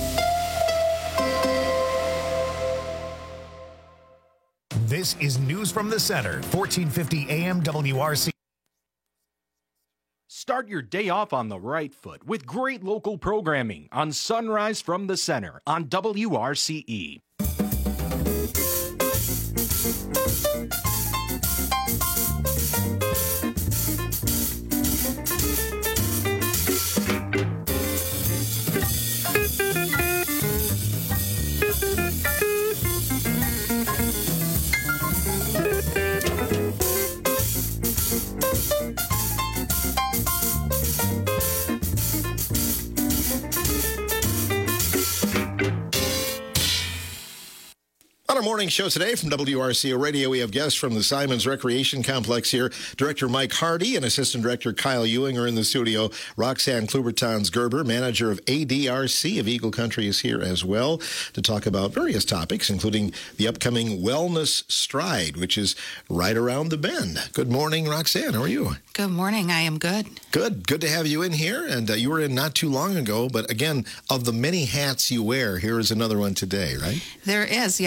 This is News from the Center, 1450 AM WRC. Start your day off on the right foot with great local programming on Sunrise from the Center on WRCE. On our morning show today from WRCO Radio, we have guests from the Simons Recreation Complex here. Director Mike Hardy and Assistant Director Kyle Ewing are in the studio. Roxanne Klubertons-Gerber, manager of ADRC of Eagle Country, is here as well to talk about various topics, including the upcoming Wellness Stride, which is right around the bend. Good morning, Roxanne. How are you? Good morning. I am good. Good. Good to have you in here. And you were in not too long ago. But again, of the many hats you wear, here is another one today, right? There is, yeah.